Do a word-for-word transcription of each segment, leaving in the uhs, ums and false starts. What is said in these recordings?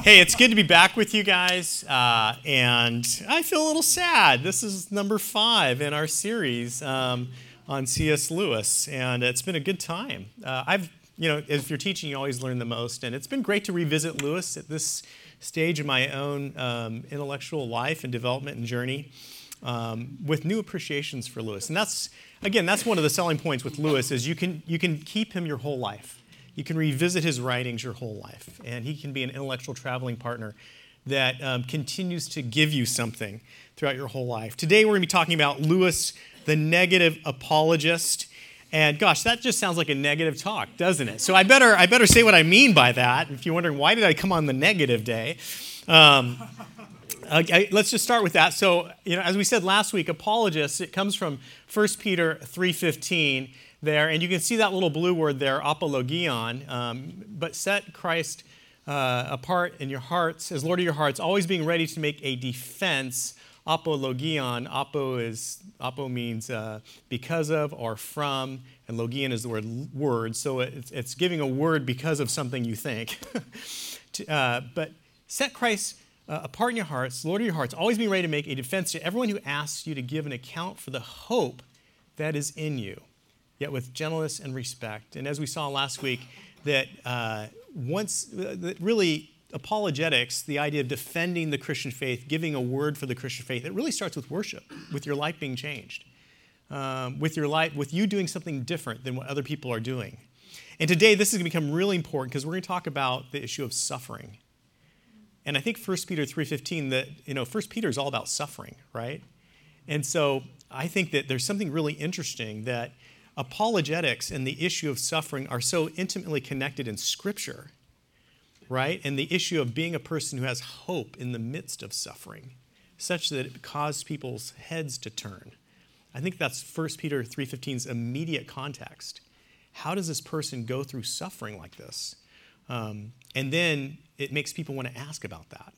Hey, it's good to be back with you guys, uh, and I feel a little sad. This is number five in our series um, on C S Lewis, and it's been a good time. Uh, I've, you know, if you're teaching, you always learn the most, and it's been great to revisit Lewis at this stage of my own um, intellectual life and development and journey um, with new appreciations for Lewis. And that's, again, that's one of the selling points with Lewis is you can you can keep him your whole life. You can revisit his writings your whole life, and he can be an intellectual traveling partner that um, continues to give you something throughout your whole life. Today we're going to be talking about Lewis, the negative apologist, and gosh, that just sounds like a negative talk, doesn't it? So I better I better say what I mean by that. If you're wondering why did I come on the negative day, um, okay, let's just start with that. So you know, as we said last week, apologist, it comes from First Peter three fifteen. There, and you can see that little blue word there, apologion, um, but set Christ uh, apart in your hearts, as Lord of your hearts, always being ready to make a defense, apologion. Apo is, apo means uh, because of or from, and logion is the word word, so it's, it's giving a word because of something you think. uh, but set Christ uh, apart in your hearts, Lord of your hearts, always being ready to make a defense to everyone who asks you to give an account for the hope that is in you, yet with gentleness and respect. And as we saw last week, that uh, once, uh, that really apologetics, the idea of defending the Christian faith, giving a word for the Christian faith, it really starts with worship, with your life being changed, um, with your life, with you doing something different than what other people are doing. And today, this is going to become really important because we're going to talk about the issue of suffering. And I think First Peter three fifteen, that you know, First Peter is all about suffering, right? And so I think that there's something really interesting that apologetics and the issue of suffering are so intimately connected in Scripture, right? And the issue of being a person who has hope in the midst of suffering, such that it causes people's heads to turn. I think that's First Peter three fifteen's immediate context. How does this person go through suffering like this? Um, and then it makes people want to ask about that.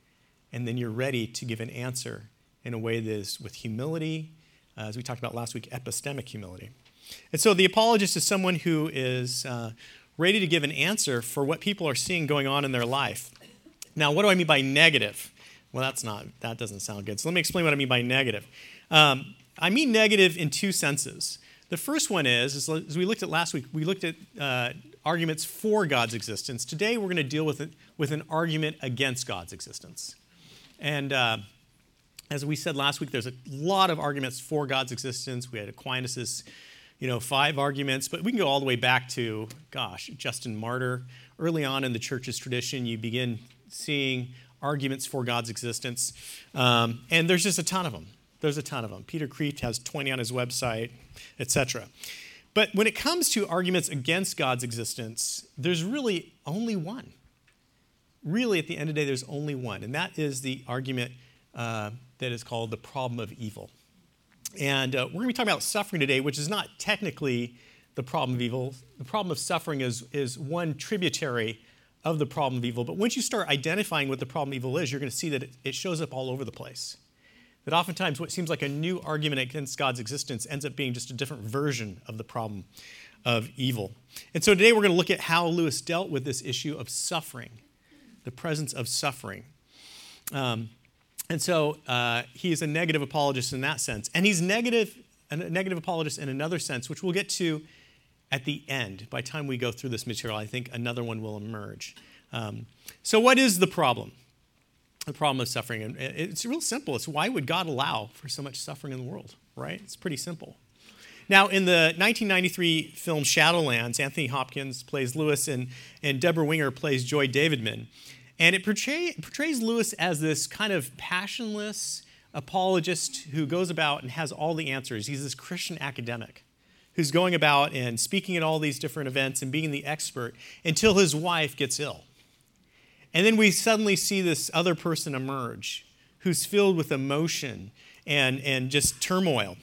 And then you're ready to give an answer in a way that is with humility, uh, as we talked about last week, epistemic humility. And so the apologist is someone who is uh, ready to give an answer for what people are seeing going on in their life. Now, what do I mean by negative? Well, that's not, that doesn't sound good. So let me explain what I mean by negative. Um, I mean negative in two senses. The first one is, is, as we looked at last week, we looked at uh, arguments for God's existence. Today, we're going to deal with it, with an argument against God's existence. And uh, as we said last week, there's a lot of arguments for God's existence. We had Aquinas' You know, five arguments, but we can go all the way back to, gosh, Justin Martyr. Early on in the church's tradition, you begin seeing arguments for God's existence, um, and there's just a ton of them. There's a ton of them. Peter Kreeft has twenty on his website, et cetera. But when it comes to arguments against God's existence, there's really only one. Really, at the end of the day, there's only one, and that is the argument uh, that is called the problem of evil. And uh, we're going to be talking about suffering today, which is not technically the problem of evil. The problem of suffering is, is one tributary of the problem of evil. But once you start identifying what the problem of evil is, you're going to see that it, it shows up all over the place. That oftentimes what seems like a new argument against God's existence ends up being just a different version of the problem of evil. And so today we're going to look at how Lewis dealt with this issue of suffering, the presence of suffering. Um, And so uh, he is a negative apologist in that sense. And he's negative, a negative apologist in another sense, which we'll get to at the end. By the time we go through this material, I think another one will emerge. Um, so what is the problem? The problem of suffering. And it's real simple. It's why would God allow for so much suffering in the world, right? It's pretty simple. Now, in the nineteen ninety-three film Shadowlands, Anthony Hopkins plays Lewis and, and Deborah Winger plays Joy Davidman. And it portray, portrays Lewis as this kind of passionless apologist who goes about and has all the answers. He's this Christian academic who's going about and speaking at all these different events and being the expert until his wife gets ill. And then we suddenly see this other person emerge who's filled with emotion and, and just turmoil.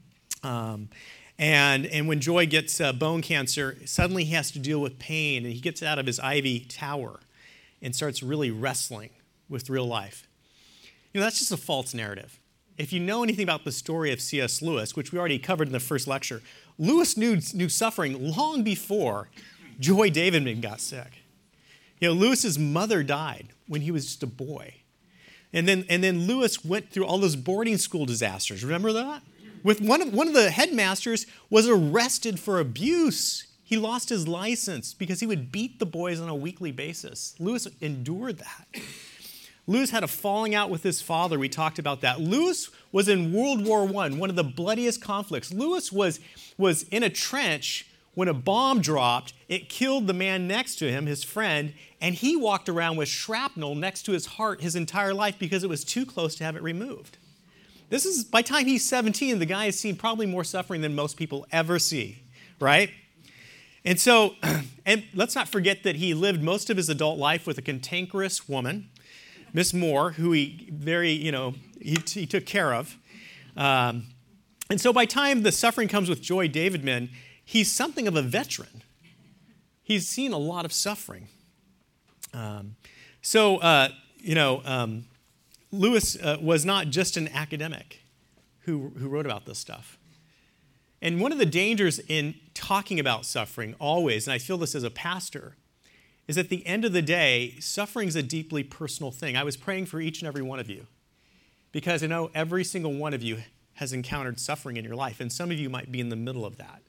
Um, and, and when Joy gets uh, bone cancer, suddenly he has to deal with pain, and he gets out of his ivy tower and starts really wrestling with real life. You know, that's just a false narrative. If you know anything about the story of C S Lewis, which we already covered in the first lecture, Lewis knew, knew suffering long before Joy Davidman got sick. You know, Lewis's mother died when he was just a boy. And then, and then Lewis went through all those boarding school disasters. Remember that? With one of, one of the headmasters was arrested for abuse. He lost his license because he would beat the boys on a weekly basis. Lewis endured that. Lewis had a falling out with his father. We talked about that. Lewis was in World War One, one of the bloodiest conflicts. Lewis was, was in a trench when a bomb dropped. It killed the man next to him, his friend, and he walked around with shrapnel next to his heart his entire life because it was too close to have it removed. This is, by the time he's seventeen, the guy has seen probably more suffering than most people ever see, right? And so, and let's not forget that he lived most of his adult life with a cantankerous woman, Miss Moore, who he very, you know, he, he took care of. Um, and so by the time the suffering comes with Joy Davidman, he's something of a veteran. He's seen a lot of suffering. Um, so, uh, you know, um, Lewis uh, was not just an academic who, who wrote about this stuff. And one of the dangers in talking about suffering always, and I feel this as a pastor, is at the end of the day, suffering is a deeply personal thing. I was praying for each and every one of you because I know every single one of you has encountered suffering in your life, and some of you might be in the middle of that.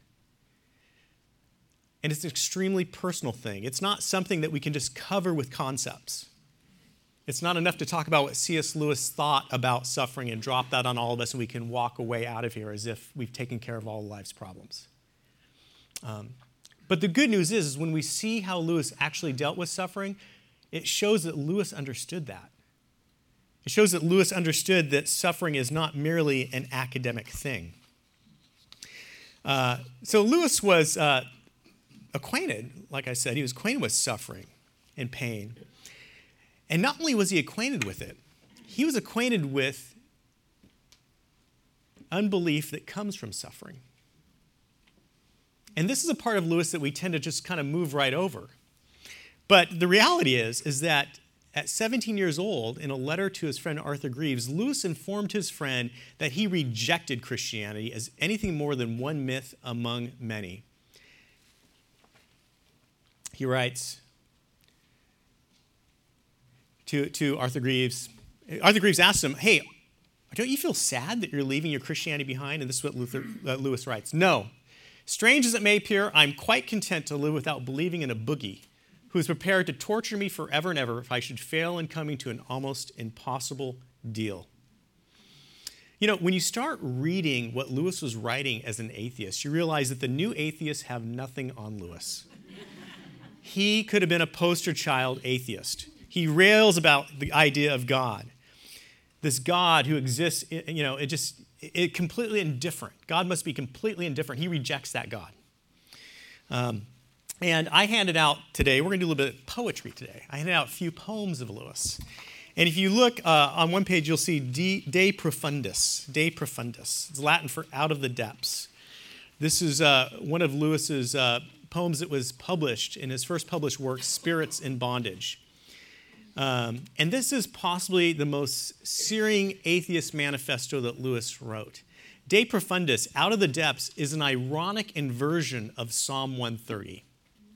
And it's an extremely personal thing. It's not something that we can just cover with concepts. It's not enough to talk about what C S Lewis thought about suffering and drop that on all of us and we can walk away out of here as if we've taken care of all of life's problems. Um, but the good news is, is when we see how Lewis actually dealt with suffering, it shows that Lewis understood that. It shows that Lewis understood that suffering is not merely an academic thing. Uh, so Lewis was uh, acquainted, like I said, he was acquainted with suffering and pain. And not only was he acquainted with it, he was acquainted with unbelief that comes from suffering. And this is a part of Lewis that we tend to just kind of move right over. But the reality is, is that at seventeen years old, in a letter to his friend Arthur Greeves, Lewis informed his friend that he rejected Christianity as anything more than one myth among many. He writes to, to Arthur Greeves, Arthur Greeves asked him, hey, don't you feel sad that you're leaving your Christianity behind? And this is what Luther, uh, Lewis writes. No. Strange as it may appear, I'm quite content to live without believing in a boogie who is prepared to torture me forever and ever if I should fail in coming to an almost impossible deal. You know, when you start reading what Lewis was writing as an atheist, you realize that the new atheists have nothing on Lewis. He could have been a poster child atheist. He rails about the idea of God. This God who exists, you know, it just, it completely indifferent. God must be completely indifferent. He rejects that God. Um, and I handed out today, we're going to do a little bit of poetry today. I handed out a few poems of Lewis. And if you look uh, on one page, you'll see De, De Profundis. De Profundis. It's Latin for out of the depths. This is uh, one of Lewis's uh, poems that was published in his first published work, Spirits in Bondage. Um, and this is possibly the most searing atheist manifesto that Lewis wrote. De Profundis, out of the depths, is an ironic inversion of Psalm one thirty.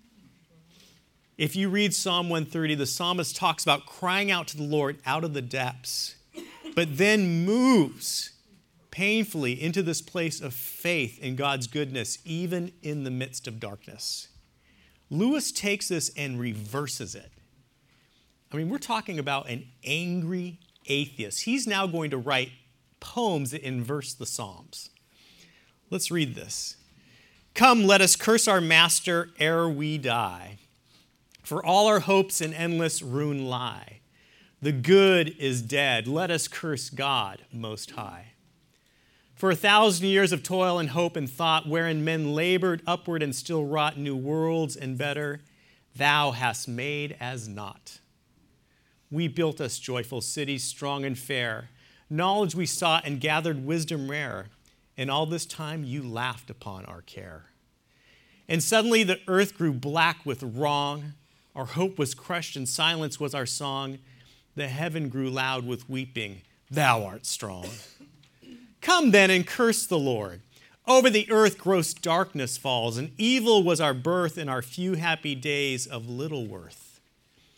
If you read Psalm one thirty, the psalmist talks about crying out to the Lord out of the depths, but then moves painfully into this place of faith in God's goodness, even in the midst of darkness. Lewis takes this and reverses it. I mean, we're talking about an angry atheist. He's now going to write poems that inverse the Psalms. Let's read this. Come, let us curse our master ere we die. For all our hopes in endless ruin lie. The good is dead. Let us curse God Most High. For a thousand years of toil and hope and thought, wherein men labored upward and still wrought new worlds and better, thou hast made as naught. We built us joyful cities, strong and fair. Knowledge we sought and gathered wisdom rare. And all this time you laughed upon our care. And suddenly the earth grew black with wrong. Our hope was crushed and silence was our song. The heaven grew loud with weeping. Thou art strong. Come then and curse the Lord. Over the earth gross darkness falls, and evil was our birth in our few happy days of little worth.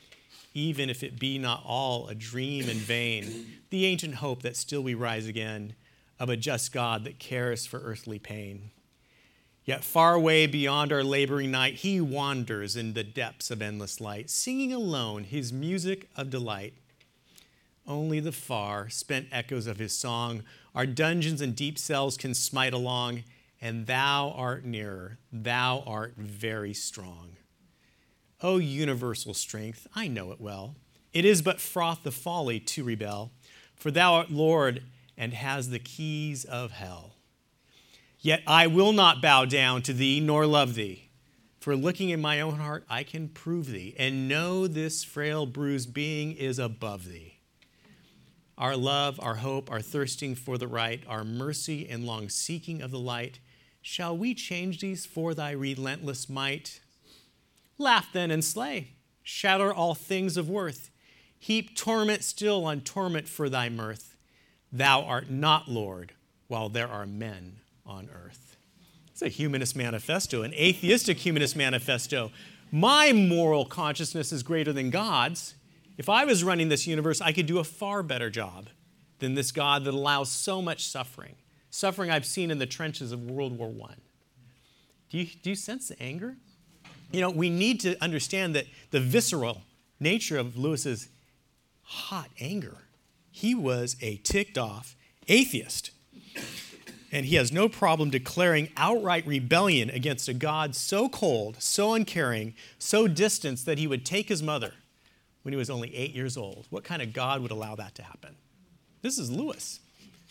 even if it be not all a dream and vain, the ancient hope that still we rise again, of a just God that cares for earthly pain. Yet far away beyond our laboring night, he wanders in the depths of endless light, singing alone his music of delight. Only the far, spent echoes of his song our dungeons and deep cells can smite along, and thou art nearer, thou art very strong. O universal strength, I know it well. It is but froth the folly to rebel, for thou art Lord and has the keys of hell. Yet I will not bow down to thee nor love thee, for looking in my own heart I can prove thee, and know this frail bruised being is above thee. Our love, our hope, our thirsting for the right, our mercy and long seeking of the light, shall we change these for thy relentless might? Laugh then and slay, shatter all things of worth, heap torment still on torment for thy mirth. Thou art not Lord, while there are men on earth. It's a humanist manifesto, an atheistic humanist manifesto. My moral consciousness is greater than God's. If I was running this universe, I could do a far better job than this God that allows so much suffering, suffering I've seen in the trenches of World War One. Do you, do you sense the anger? You know, we need to understand that the visceral nature of Lewis's hot anger. He was a ticked-off atheist. And he has no problem declaring outright rebellion against a God so cold, so uncaring, so distant that he would take his mother when he was only eight years old. What kind of God would allow that to happen? This is Lewis.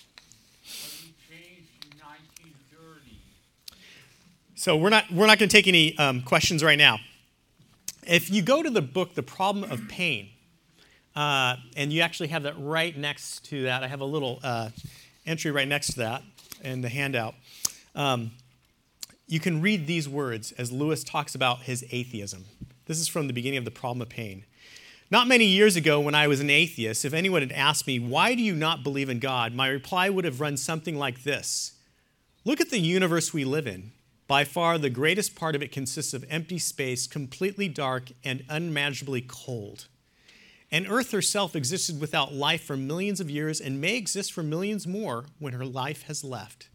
But he changed in nineteen thirty. So we're not, we're not going to take any um, questions right now. If you go to the book, The Problem of Pain, uh, and you actually have that right next to that. I have a little uh, entry right next to that in the handout. Um, you can read these words as Lewis talks about his atheism. This is from the beginning of The Problem of Pain. Not many years ago, when I was an atheist, if anyone had asked me, why do you not believe in God? My reply would have run something like this. Look at the universe we live in. By far, the greatest part of it consists of empty space, completely dark and unmanageably cold. And Earth herself existed without life for millions of years and may exist for millions more when her life has left.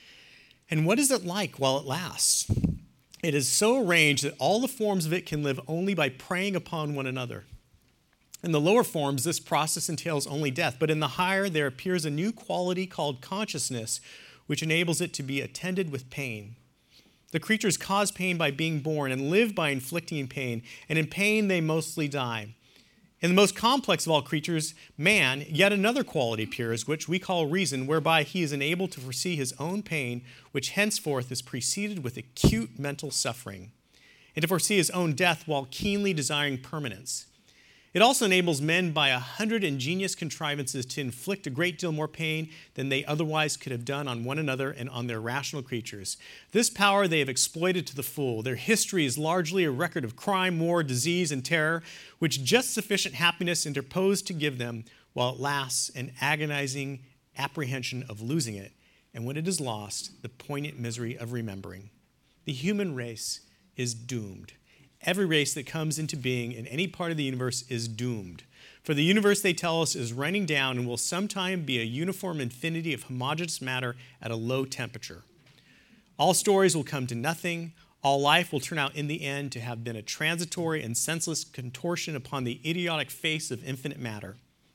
And what is it like while it lasts? It is so arranged that all the forms of it can live only by preying upon one another. In the lower forms, this process entails only death, but in the higher, there appears a new quality called consciousness, which enables it to be attended with pain. The creatures cause pain by being born and live by inflicting pain, and in pain they mostly die. In the most complex of all creatures, man, yet another quality appears, which we call reason, whereby he is enabled to foresee his own pain, which henceforth is preceded with acute mental suffering, and to foresee his own death while keenly desiring permanence. It also enables men by a hundred ingenious contrivances to inflict a great deal more pain than they otherwise could have done on one another and on their rational creatures. This power they have exploited to the full. Their history is largely a record of crime, war, disease, and terror, which just sufficient happiness interposed to give them, while it lasts an agonizing apprehension of losing it, and when it is lost, the poignant misery of remembering. The human race is doomed. Every race that comes into being in any part of the universe is doomed. For the universe, they tell us, is running down and will sometime be a uniform infinity of homogeneous matter at a low temperature. All stories will come to nothing. All life will turn out in the end to have been a transitory and senseless contortion upon the idiotic face of infinite matter.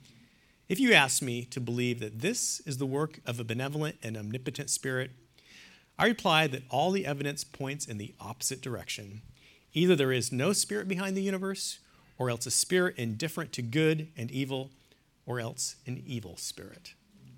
If you ask me to believe that this is the work of a benevolent and omnipotent spirit, I reply that all the evidence points in the opposite direction. Either there is no spirit behind the universe, or else a spirit indifferent to good and evil, or else an evil spirit.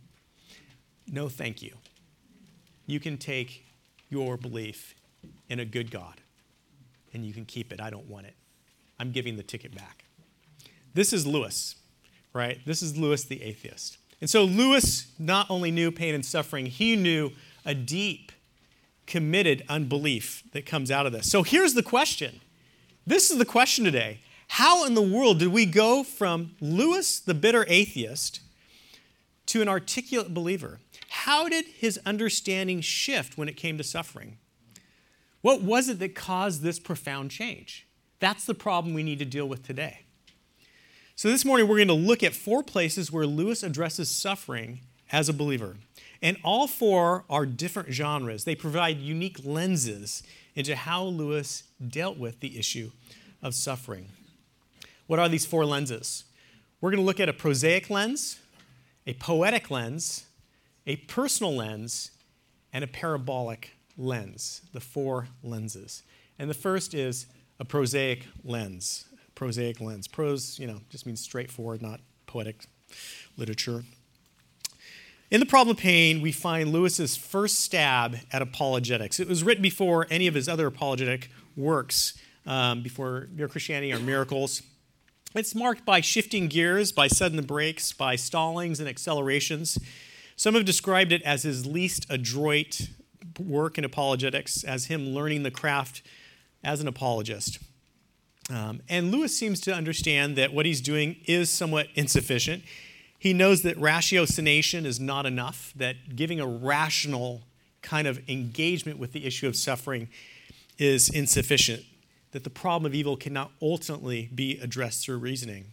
No, thank you. You can take your belief in a good God, and you can keep it. I don't want it. I'm giving the ticket back. This is Lewis, right? This is Lewis the atheist. And so Lewis not only knew pain and suffering, he knew a deep, committed unbelief that comes out of this. So here's the question. This is the question today. How in the world did we go from Lewis, the bitter atheist, to an articulate believer? How did his understanding shift when it came to suffering? What was it that caused this profound change? That's the problem we need to deal with today. So this morning we're going to look at four places where Lewis addresses suffering as a believer. And all four are different genres. They provide unique lenses into how Lewis dealt with the issue of suffering. What are these four lenses? We're going to look at a prosaic lens, a poetic lens, a personal lens, and a parabolic lens, the four lenses. And the first is a prosaic lens. Prosaic lens. Prose, you know, just means straightforward, not poetic literature. In The Problem of Pain, we find Lewis's first stab at apologetics. It was written before any of his other apologetic works, um, before Mere Christianity or Miracles. It's marked by shifting gears, by sudden breaks, by stallings and accelerations. Some have described it as his least adroit work in apologetics, as him learning the craft as an apologist. Um, and Lewis seems to understand that what he's doing is somewhat insufficient. He knows that ratiocination is not enough, that giving a rational kind of engagement with the issue of suffering is insufficient, that the problem of evil cannot ultimately be addressed through reasoning.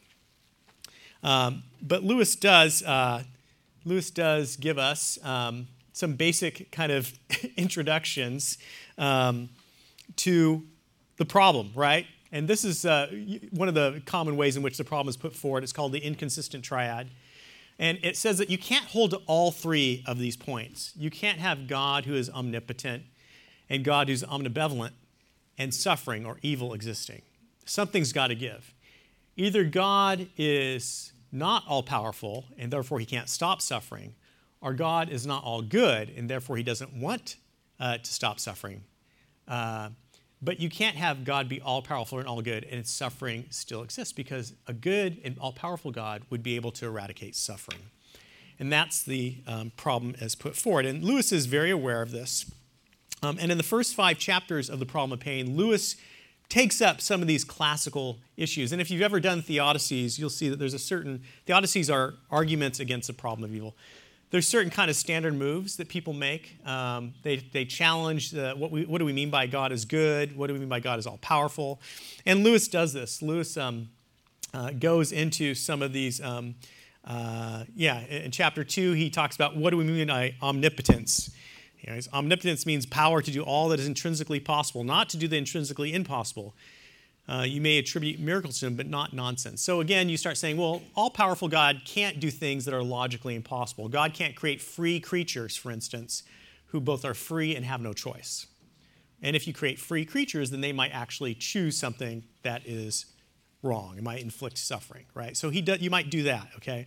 Um, but Lewis does, uh, Lewis does give us um, some basic kind of introductions um, to the problem, right? And this is uh, one of the common ways in which the problem is put forward. It's called the inconsistent triad. And it says that you can't hold to all three of these points. You can't have God who is omnipotent and God who's omnibenevolent and suffering or evil existing. Something's got to give. Either God is not all-powerful and therefore he can't stop suffering, or God is not all good and therefore he doesn't want uh, to stop suffering. Uh, But you can't have God be all-powerful and all good and suffering still exists, because a good and all-powerful God would be able to eradicate suffering. And that's the um, problem as put forward. And Lewis is very aware of this. Um, and in the first five chapters of The Problem of Pain, Lewis takes up some of these classical issues. And if you've ever done theodicies, you'll see that there's a certain, theodicies are arguments against the problem of evil. There's certain kind of standard moves that people make. Um, they, they challenge the, what, we, what do we mean by God is good? What do we mean by God is all-powerful? And Lewis does this. Lewis um, uh, goes into some of these, um, uh, yeah, in chapter two, he talks about what do we mean by omnipotence. You know, omnipotence means power to do all that is intrinsically possible, not to do the intrinsically impossible. Uh, you may attribute miracles to him, but not nonsense. So again, you start saying, well, all-powerful God can't do things that are logically impossible. God can't create free creatures, for instance, who both are free and have no choice. And if you create free creatures, then they might actually choose something that is wrong. It might inflict suffering, right? So he do, you might do that, okay?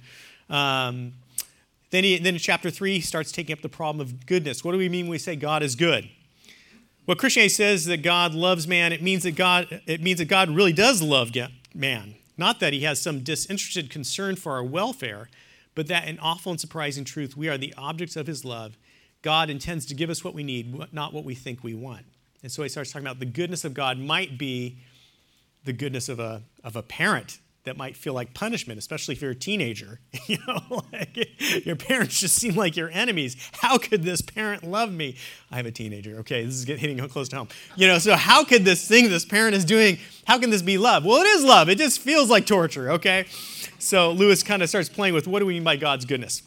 Um, then, he, then in chapter three, he starts taking up the problem of goodness. What do we mean when we say God is good? What Christianity says that God loves man, it means that God, it means that God really does love man. Not that he has some disinterested concern for our welfare, but that in awful and surprising truth, we are the objects of his love. God intends to give us what we need, not what we think we want. And so he starts talking about the goodness of God might be the goodness of a, of a parent that might feel like punishment, especially if you're a teenager. You know, like, your parents just seem like your enemies. How could this parent love me? I have a teenager. Okay, this is getting close to home. You know, so how could this thing this parent is doing, how can this be love? Well, it is love. It just feels like torture, okay? So Lewis kind of starts playing with what do we mean by God's goodness?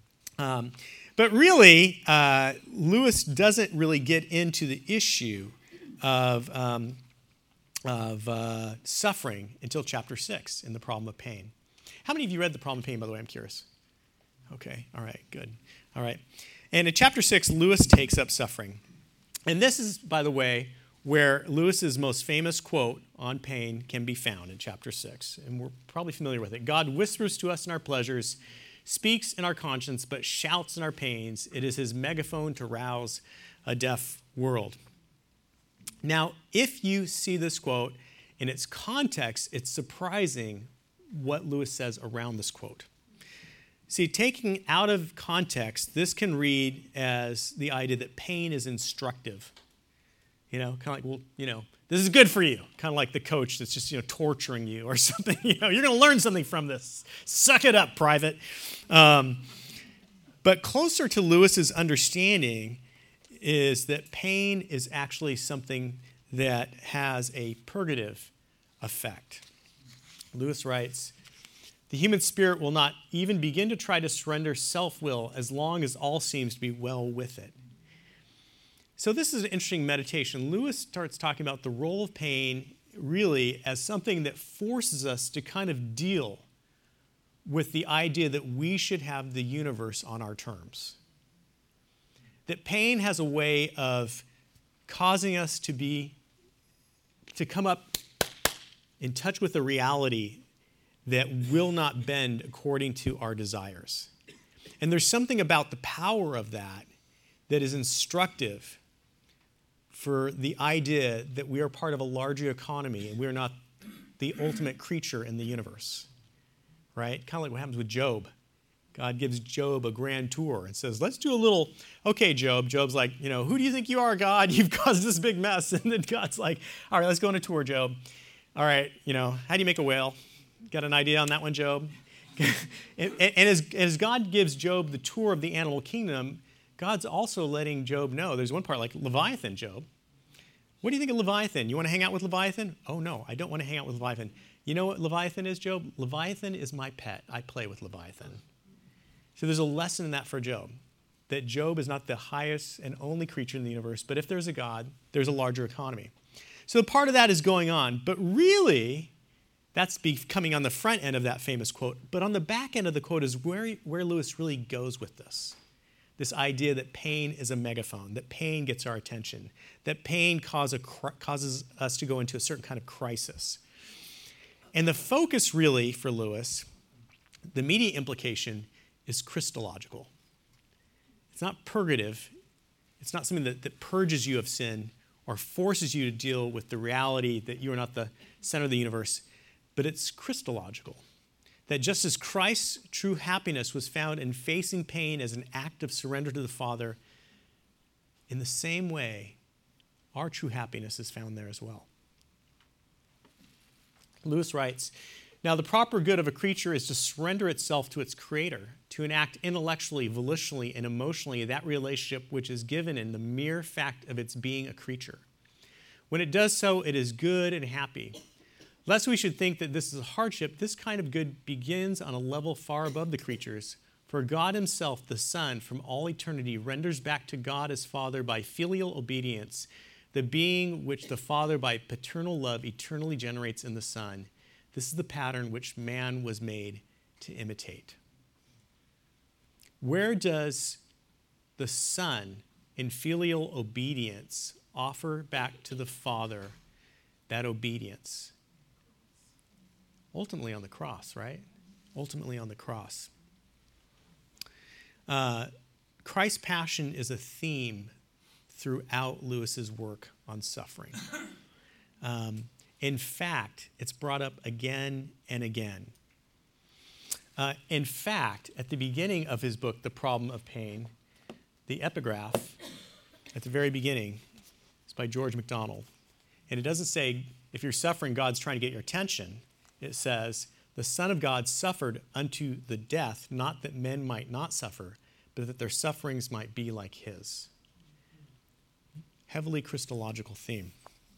Um, but really, uh, Lewis doesn't really get into the issue of um, of uh, suffering until chapter six in The Problem of Pain. How many of you read The Problem of Pain, by the way? I'm curious. Okay, all right, good. All right. And in chapter six, Lewis takes up suffering. And this is, by the way, where Lewis's most famous quote on pain can be found in chapter six. And we're probably familiar with it. God whispers to us in our pleasures, speaks in our conscience, but shouts in our pains. It is his megaphone to rouse a deaf world. Now, if you see this quote in its context, it's surprising what Lewis says around this quote. See, taking out of context, this can read as the idea that pain is instructive. You know, kind of like, well, you know, this is good for you. Kind of like the coach that's just, you know, torturing you or something. You know, you're going to learn something from this. Suck it up, private. Um, but closer to Lewis's understanding is that pain is actually something that has a purgative effect. Lewis writes, The human spirit will not even begin to try to surrender self-will as long as all seems to be well with it. So this is an interesting meditation. Lewis starts talking about the role of pain really as something that forces us to kind of deal with the idea that we should have the universe on our terms. That pain has a way of causing us to be, to come up in touch with a reality that will not bend according to our desires. And there's something about the power of that that is instructive for the idea that we are part of a larger economy and we're not the ultimate creature in the universe, right? Kind of like what happens with Job. God gives Job a grand tour and says, let's do a little, okay, Job. Job's like, you know, who do you think you are, God? You've caused this big mess. And then God's like, all right, let's go on a tour, Job. All right, you know, how do you make a whale? Got an idea on that one, Job? and, and as, as God gives Job the tour of the animal kingdom, God's also letting Job know. There's one part like Leviathan, Job. What do you think of Leviathan? You want to hang out with Leviathan? Oh, no, I don't want to hang out with Leviathan. You know what Leviathan is, Job? Leviathan is my pet. I play with Leviathan. So there's a lesson in that for Job, that Job is not the highest and only creature in the universe, but if there's a God, there's a larger economy. So part of that is going on, but really, that's coming on the front end of that famous quote. But on the back end of the quote is where, where Lewis really goes with this. This idea that pain is a megaphone, that pain gets our attention, that pain cause a, causes us to go into a certain kind of crisis. And the focus really for Lewis, the immediate implication, is Christological. It's not purgative. It's not something that, that purges you of sin or forces you to deal with the reality that you are not the center of the universe, but it's Christological. That just as Christ's true happiness was found in facing pain as an act of surrender to the Father, in the same way, our true happiness is found there as well. Lewis writes, now the proper good of a creature is to surrender itself to its creator, to enact intellectually, volitionally, and emotionally that relationship which is given in the mere fact of its being a creature. When it does so, it is good and happy. Lest we should think that this is a hardship, this kind of good begins on a level far above the creatures. For God himself, the Son, from all eternity, renders back to God as Father by filial obedience, the being which the Father by paternal love eternally generates in the Son. This is the pattern which man was made to imitate. Where does the Son, in filial obedience, offer back to the Father that obedience? Ultimately on the cross, right? Ultimately on the cross. Uh, Christ's passion is a theme throughout Lewis's work on suffering. Um, in fact, it's brought up again and again. Uh, in fact, at the beginning of his book, The Problem of Pain, the epigraph at the very beginning is by George MacDonald. And it doesn't say, if you're suffering, God's trying to get your attention. It says, the Son of God suffered unto the death, not that men might not suffer, but that their sufferings might be like his. Heavily Christological theme.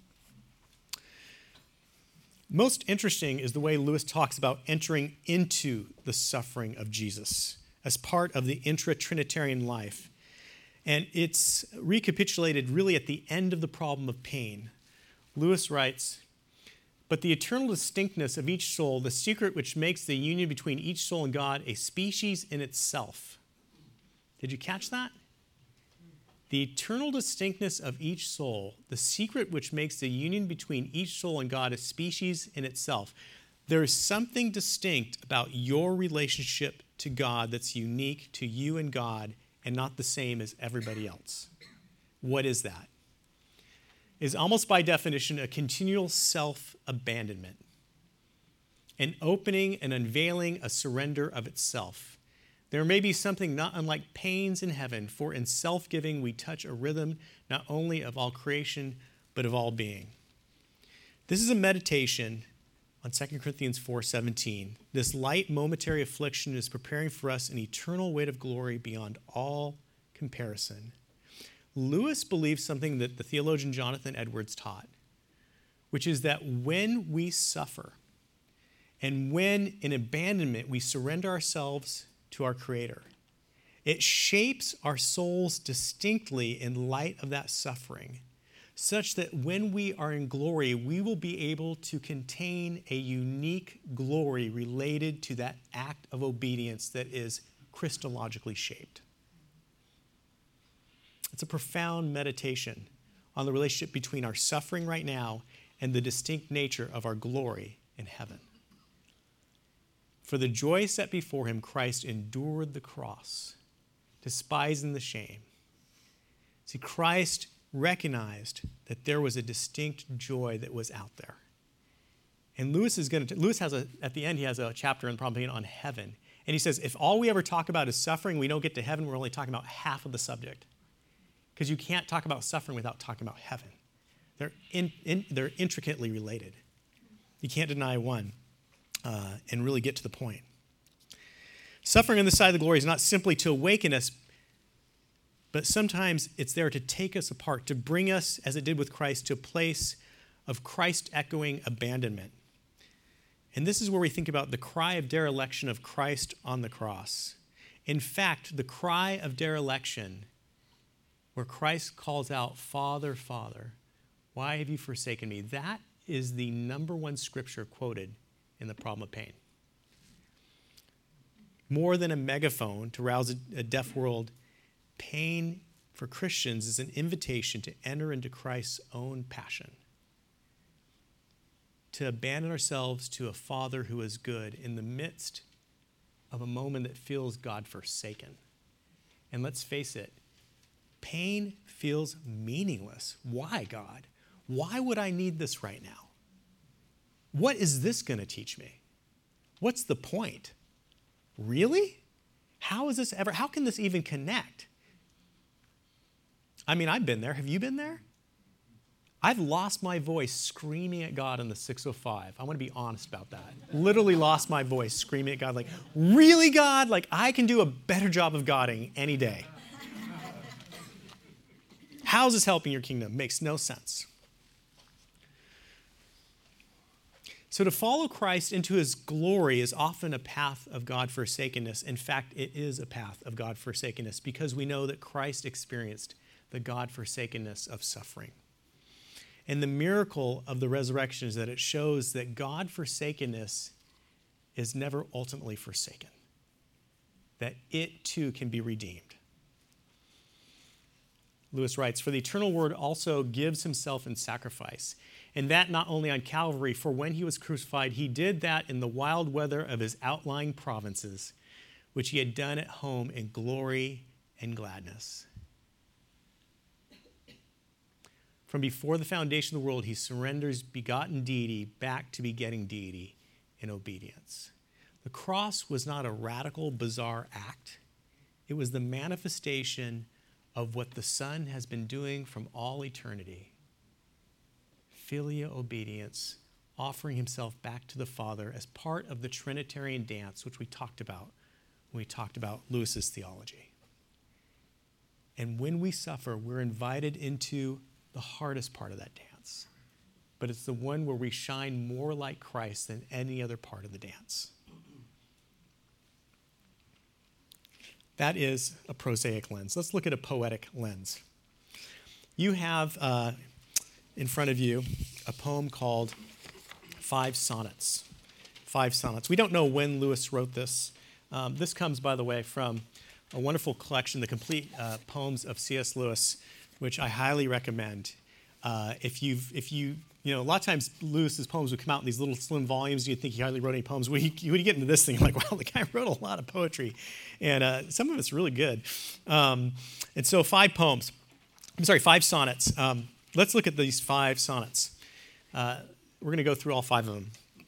Most interesting is the way Lewis talks about entering into the suffering of Jesus as part of the intra-Trinitarian life. And it's recapitulated really at the end of the problem of pain. Lewis writes, but the eternal distinctness of each soul, the secret which makes the union between each soul and God a species in itself. Did you catch that? The eternal distinctness of each soul, the secret which makes the union between each soul and God a species in itself. There is something distinct about your relationship to God that's unique to you and God and not the same as everybody else. What is that? Is almost by definition a continual self-abandonment, an opening and unveiling a surrender of itself. There may be something not unlike pains in heaven, for in self-giving we touch a rhythm not only of all creation, but of all being. This is a meditation on Second Corinthians four seventeen. This light momentary affliction is preparing for us an eternal weight of glory beyond all comparison. Lewis believes something that the theologian Jonathan Edwards taught, which is that when we suffer And when in abandonment we surrender ourselves to our Creator, it shapes our souls distinctly in light of that suffering, such that when we are in glory, we will be able to contain a unique glory related to that act of obedience that is Christologically shaped. It's a profound meditation on the relationship between our suffering right now and the distinct nature of our glory in heaven. For the joy set before him, Christ endured the cross, despising the shame. See, Christ recognized that there was a distinct joy that was out there. And Lewis is going to, Lewis has a, at the end, he has a chapter in Problem on heaven. And he says, if all we ever talk about is suffering, we don't get to heaven, we're only talking about half of the subject. Because you can't talk about suffering without talking about heaven. They're, in, in, they're intricately related. You can't deny one uh, and really get to the point. Suffering on the side of the glory is not simply to awaken us, but sometimes it's there to take us apart, to bring us, as it did with Christ, to a place of Christ-echoing abandonment. And this is where we think about the cry of dereliction of Christ on the cross. In fact, the cry of dereliction, where Christ calls out, Father, Father, why have you forsaken me? That is the number one scripture quoted in the Problem of Pain. More than a megaphone to rouse a, a deaf world, pain for Christians is an invitation to enter into Christ's own passion, to abandon ourselves to a Father who is good in the midst of a moment that feels God-forsaken. And let's face it, pain feels meaningless. Why, God? Why would I need this right now? What is this going to teach me? What's the point? Really? How is this ever, how can this even connect? I mean, I've been there. Have you been there? I've lost my voice screaming at God in the six oh five. I want to be honest about that. Literally lost my voice screaming at God like, really, God? Like, I can do a better job of Godding any day. How is this helping your kingdom? Makes no sense. So to follow Christ into his glory is often a path of God-forsakenness. In fact, it is a path of God-forsakenness because we know that Christ experienced the God-forsakenness of suffering. And the miracle of the resurrection is that it shows that God-forsakenness is never ultimately forsaken, that it too can be redeemed. Lewis writes, for the eternal word also gives himself in sacrifice, and that not only on Calvary, for when he was crucified, he did that in the wild weather of his outlying provinces, which he had done at home in glory and gladness. From before the foundation of the world, he surrenders begotten deity back to begetting deity in obedience. The cross was not a radical, bizarre act. It was the manifestation of what the Son has been doing from all eternity. Filial obedience, offering himself back to the Father as part of the Trinitarian dance, which we talked about when we talked about Lewis's theology. And when we suffer, we're invited into the hardest part of that dance. But it's the one where we shine more like Christ than any other part of the dance. That is a prosaic lens. Let's look at a poetic lens. You have uh, in front of you a poem called Five Sonnets. Five Sonnets. We don't know when Lewis wrote this. Um, this comes, by the way, from a wonderful collection, the complete uh, poems of C S Lewis, which I highly recommend. Uh, if you've, if you, you know, a lot of times Lewis's poems would come out in these little slim volumes. You'd think he hardly wrote any poems. When you, when you get into this thing, you're like, wow, the guy wrote a lot of poetry, and uh, some of it's really good. Um, and so, five poems. I'm sorry, five sonnets. Um, let's look at these five sonnets. Uh, we're going to go through all five of them.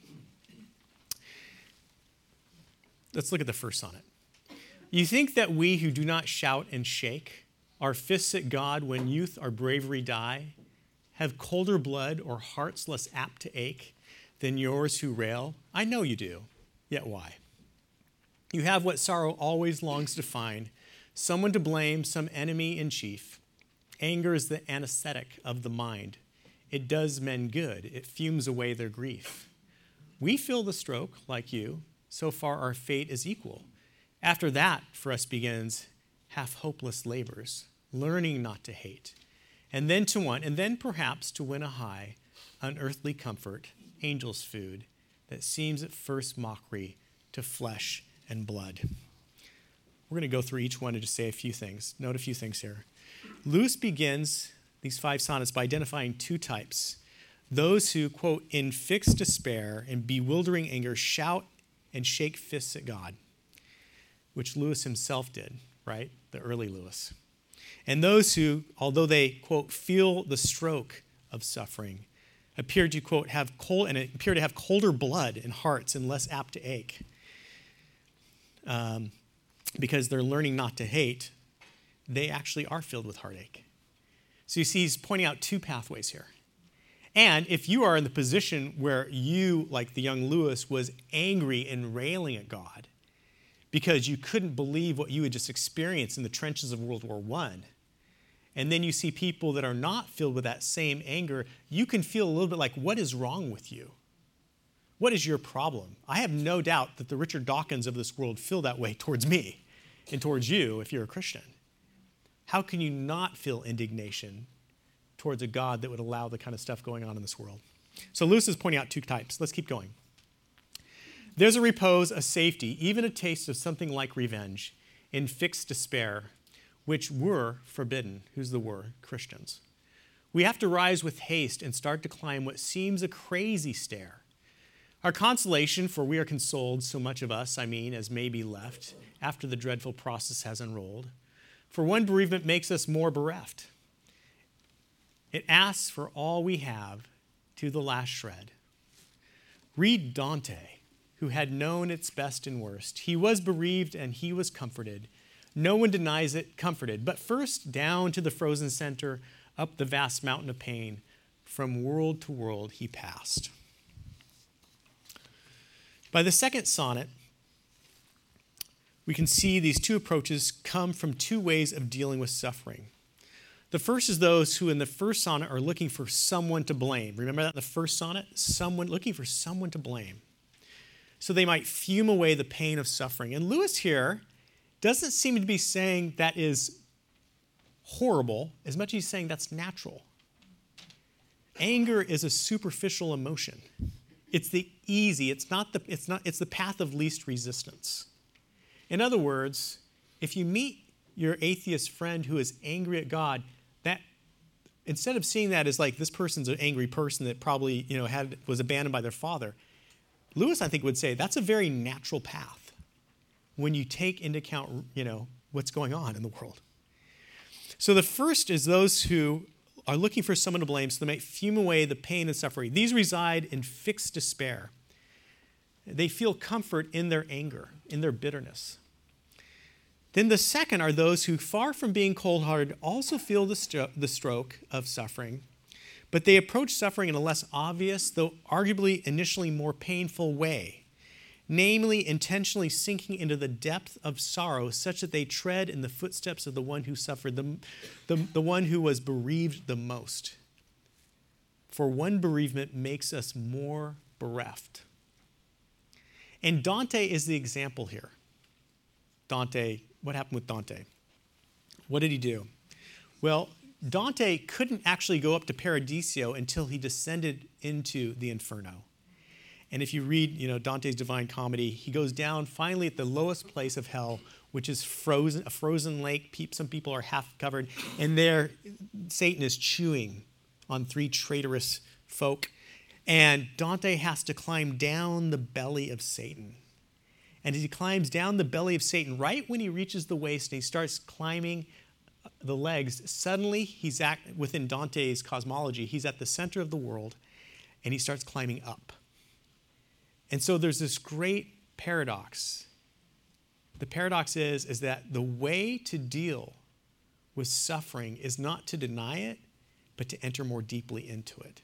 Let's look at the first sonnet. You think that we who do not shout and shake our fists at God when youth or bravery die, have colder blood or hearts less apt to ache than yours who rail? I know you do, yet why? You have what sorrow always longs to find, someone to blame, some enemy in chief. Anger is the anesthetic of the mind. It does men good. It fumes away their grief. We feel the stroke like you. So far, our fate is equal. After that, for us begins half hopeless labors, learning not to hate, and then to want, and then perhaps to win a high, unearthly comfort, angel's food, that seems at first mockery to flesh and blood. We're going to go through each one and just say a few things. Note a few things here. Lewis begins these five sonnets by identifying two types. Those who, quote, in fixed despair and bewildering anger shout and shake fists at God, which Lewis himself did, right? The early Lewis. And those who, although they, quote, feel the stroke of suffering, appear to, quote, have cold and appear to have colder blood in hearts and less apt to ache, um, because they're learning not to hate. They actually are filled with heartache. So you see, he's pointing out two pathways here. And if you are in the position where you, like the young Lewis, was angry and railing at God because you couldn't believe what you had just experienced in the trenches of World War One, and then you see people that are not filled with that same anger, you can feel a little bit like, what is wrong with you? What is your problem? I have no doubt that the Richard Dawkins of this world feel that way towards me and towards you if you're a Christian. How can you not feel indignation towards a God that would allow the kind of stuff going on in this world? So Lewis is pointing out two types. Let's keep going. There's a repose, a safety, even a taste of something like revenge in fixed despair, which were forbidden. Who's the were? Christians. We have to rise with haste and start to climb what seems a crazy stair. Our consolation, for we are consoled, so much of us, I mean, as may be left after the dreadful process has unrolled. For one bereavement makes us more bereft. It asks for all we have to the last shred. Read Dante, who had known its best and worst. He was bereaved and he was comforted. No one denies it, comforted. But first, down to the frozen center, up the vast mountain of pain, from world to world he passed. By the second sonnet, we can see these two approaches come from two ways of dealing with suffering. The first is those who in the first sonnet are looking for someone to blame. Remember that in the first sonnet? Someone looking for someone to blame. So they might fume away the pain of suffering. And Lewis here doesn't seem to be saying that is horrible as much as he's saying that's natural. Anger is a superficial emotion. It's the easy, it's not the, it's not, it's the path of least resistance. In other words, if you meet your atheist friend who is angry at God, that instead of seeing that as like this person's an angry person that probably, you know, had was abandoned by their father, Lewis, I think, would say that's a very natural path when you take into account, you know, what's going on in the world. So the first is those who are looking for someone to blame so they might fume away the pain and suffering. These reside in fixed despair. They feel comfort in their anger, in their bitterness. Then the second are those who, far from being cold-hearted, also feel the, stro- the stroke of suffering, but they approach suffering in a less obvious, though arguably initially more painful way, namely intentionally sinking into the depth of sorrow such that they tread in the footsteps of the one who suffered, the, the, the one who was bereaved the most. For one bereavement makes us more bereft. And Dante is the example here. Dante, what happened with Dante? What did he do? Well, Dante couldn't actually go up to Paradiso until he descended into the Inferno. And if you read, you know, Dante's Divine Comedy, he goes down finally at the lowest place of hell, which is frozen, a frozen lake. Some people are half covered, and there Satan is chewing on three traitorous folk. And Dante has to climb down the belly of Satan. And as he climbs down the belly of Satan, right when he reaches the waist and he starts climbing the legs, suddenly he's at, within Dante's cosmology, he's at the center of the world, and he starts climbing up. And so there's this great paradox. The paradox is, is that the way to deal with suffering is not to deny it, but to enter more deeply into it.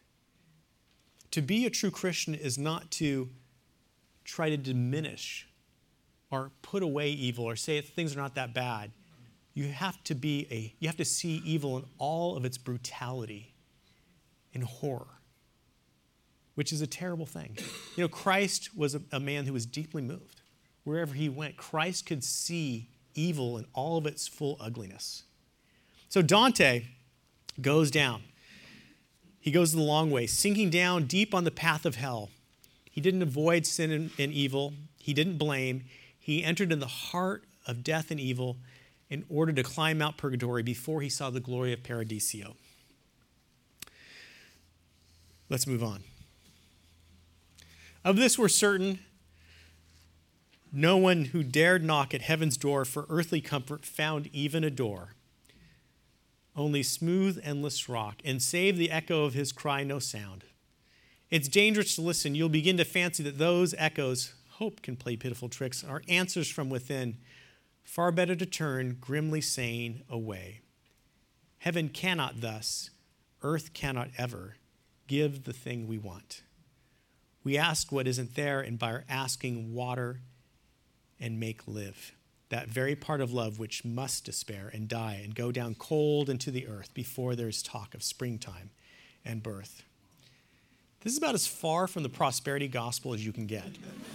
To be a true Christian is not to try to diminish or put away evil or say things are not that bad. You have to be a, you have to see evil in all of its brutality and horror. which is a terrible thing. You know, Christ was a, a man who was deeply moved. Wherever he went, Christ could see evil in all of its full ugliness. So Dante goes down. He goes the long way, sinking down deep on the path of hell. He didn't avoid sin and, and evil. He didn't blame. He entered in the heart of death and evil in order to climb Mount Purgatory before he saw the glory of Paradiso. Let's move on. Of this we're certain, no one who dared knock at heaven's door for earthly comfort found even a door. Only smooth, endless rock, and save the echo of his cry no sound. It's dangerous to listen. You'll begin to fancy that those echoes, hope can play pitiful tricks, are answers from within. Far better to turn, grimly sane, away. Heaven cannot thus, earth cannot ever, give the thing we want. We ask what isn't there, and by our asking, water and make live. That very part of love which must despair and die and go down cold into the earth before there's talk of springtime and birth. This is about as far from the prosperity gospel as you can get.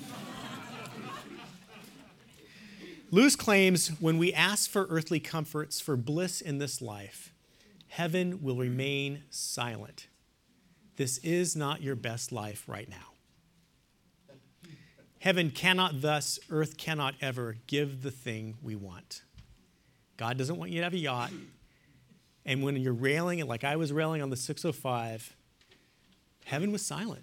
Lewis claims when we ask for earthly comforts, for bliss in this life, heaven will remain silent. This is not your best life right now. Heaven cannot thus, earth cannot ever give the thing we want. God doesn't want you to have a yacht. And when you're railing, like I was railing on the six oh five, heaven was silent.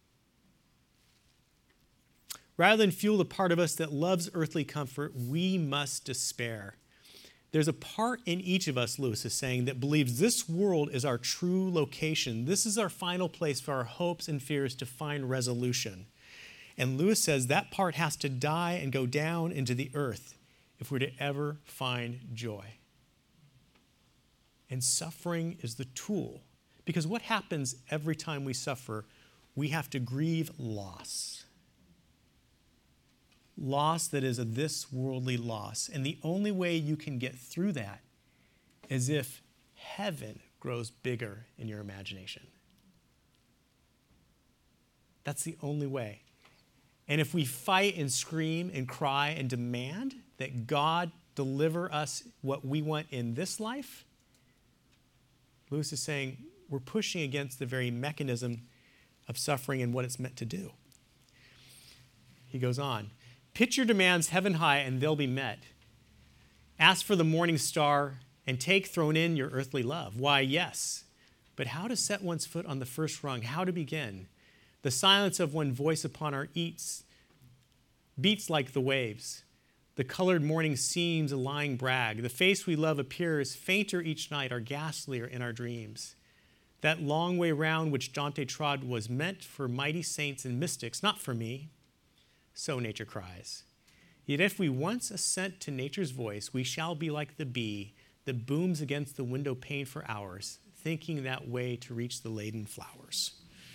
Rather than fuel the part of us that loves earthly comfort, we must despair. There's a part in each of us, Lewis is saying, that believes this world is our true location. This is our final place for our hopes and fears to find resolution. And Lewis says that part has to die and go down into the earth if we're to ever find joy. And suffering is the tool. Because what happens every time we suffer? We have to grieve loss. Loss that is a this worldly loss. And the only way you can get through that is if heaven grows bigger in your imagination. That's the only way. And if we fight and scream and cry and demand that God deliver us what we want in this life, Lewis is saying we're pushing against the very mechanism of suffering and what it's meant to do. He goes on, pitch your demands heaven high and they'll be met. Ask for the morning star and take thrown in your earthly love. Why, yes. But how to set one's foot on the first rung, how to begin? The silence of one voice upon our eats beats like the waves. The colored morning seems a lying brag. The face we love appears fainter each night, or ghastlier in our dreams. That long way round which Dante trod was meant for mighty saints and mystics, not for me. So nature cries. Yet if we once assent to nature's voice, we shall be like the bee that booms against the window pane for hours, thinking that way to reach the laden flowers.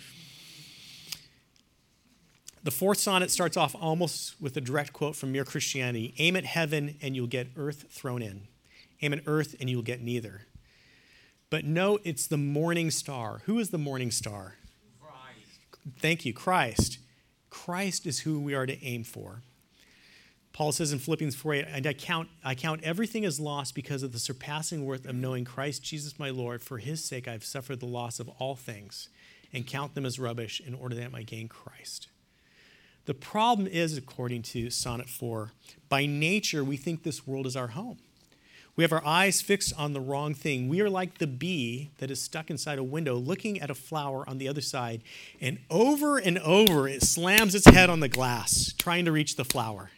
The fourth sonnet starts off almost with a direct quote from Mere Christianity. Aim at heaven and you'll get earth thrown in. Aim at earth and you'll get neither. But note it's the morning star. Who is the morning star? Christ. Thank you, Christ. Christ is who we are to aim for. Paul says in Philippians four eight, and I count, I count everything as loss because of the surpassing worth of knowing Christ Jesus my Lord. For his sake I've suffered the loss of all things and count them as rubbish in order that I might gain Christ. The problem is, according to Sonnet four, by nature we think this world is our home. We have our eyes fixed on the wrong thing. We are like the bee that is stuck inside a window looking at a flower on the other side, and over and over it slams its head on the glass, trying to reach the flower.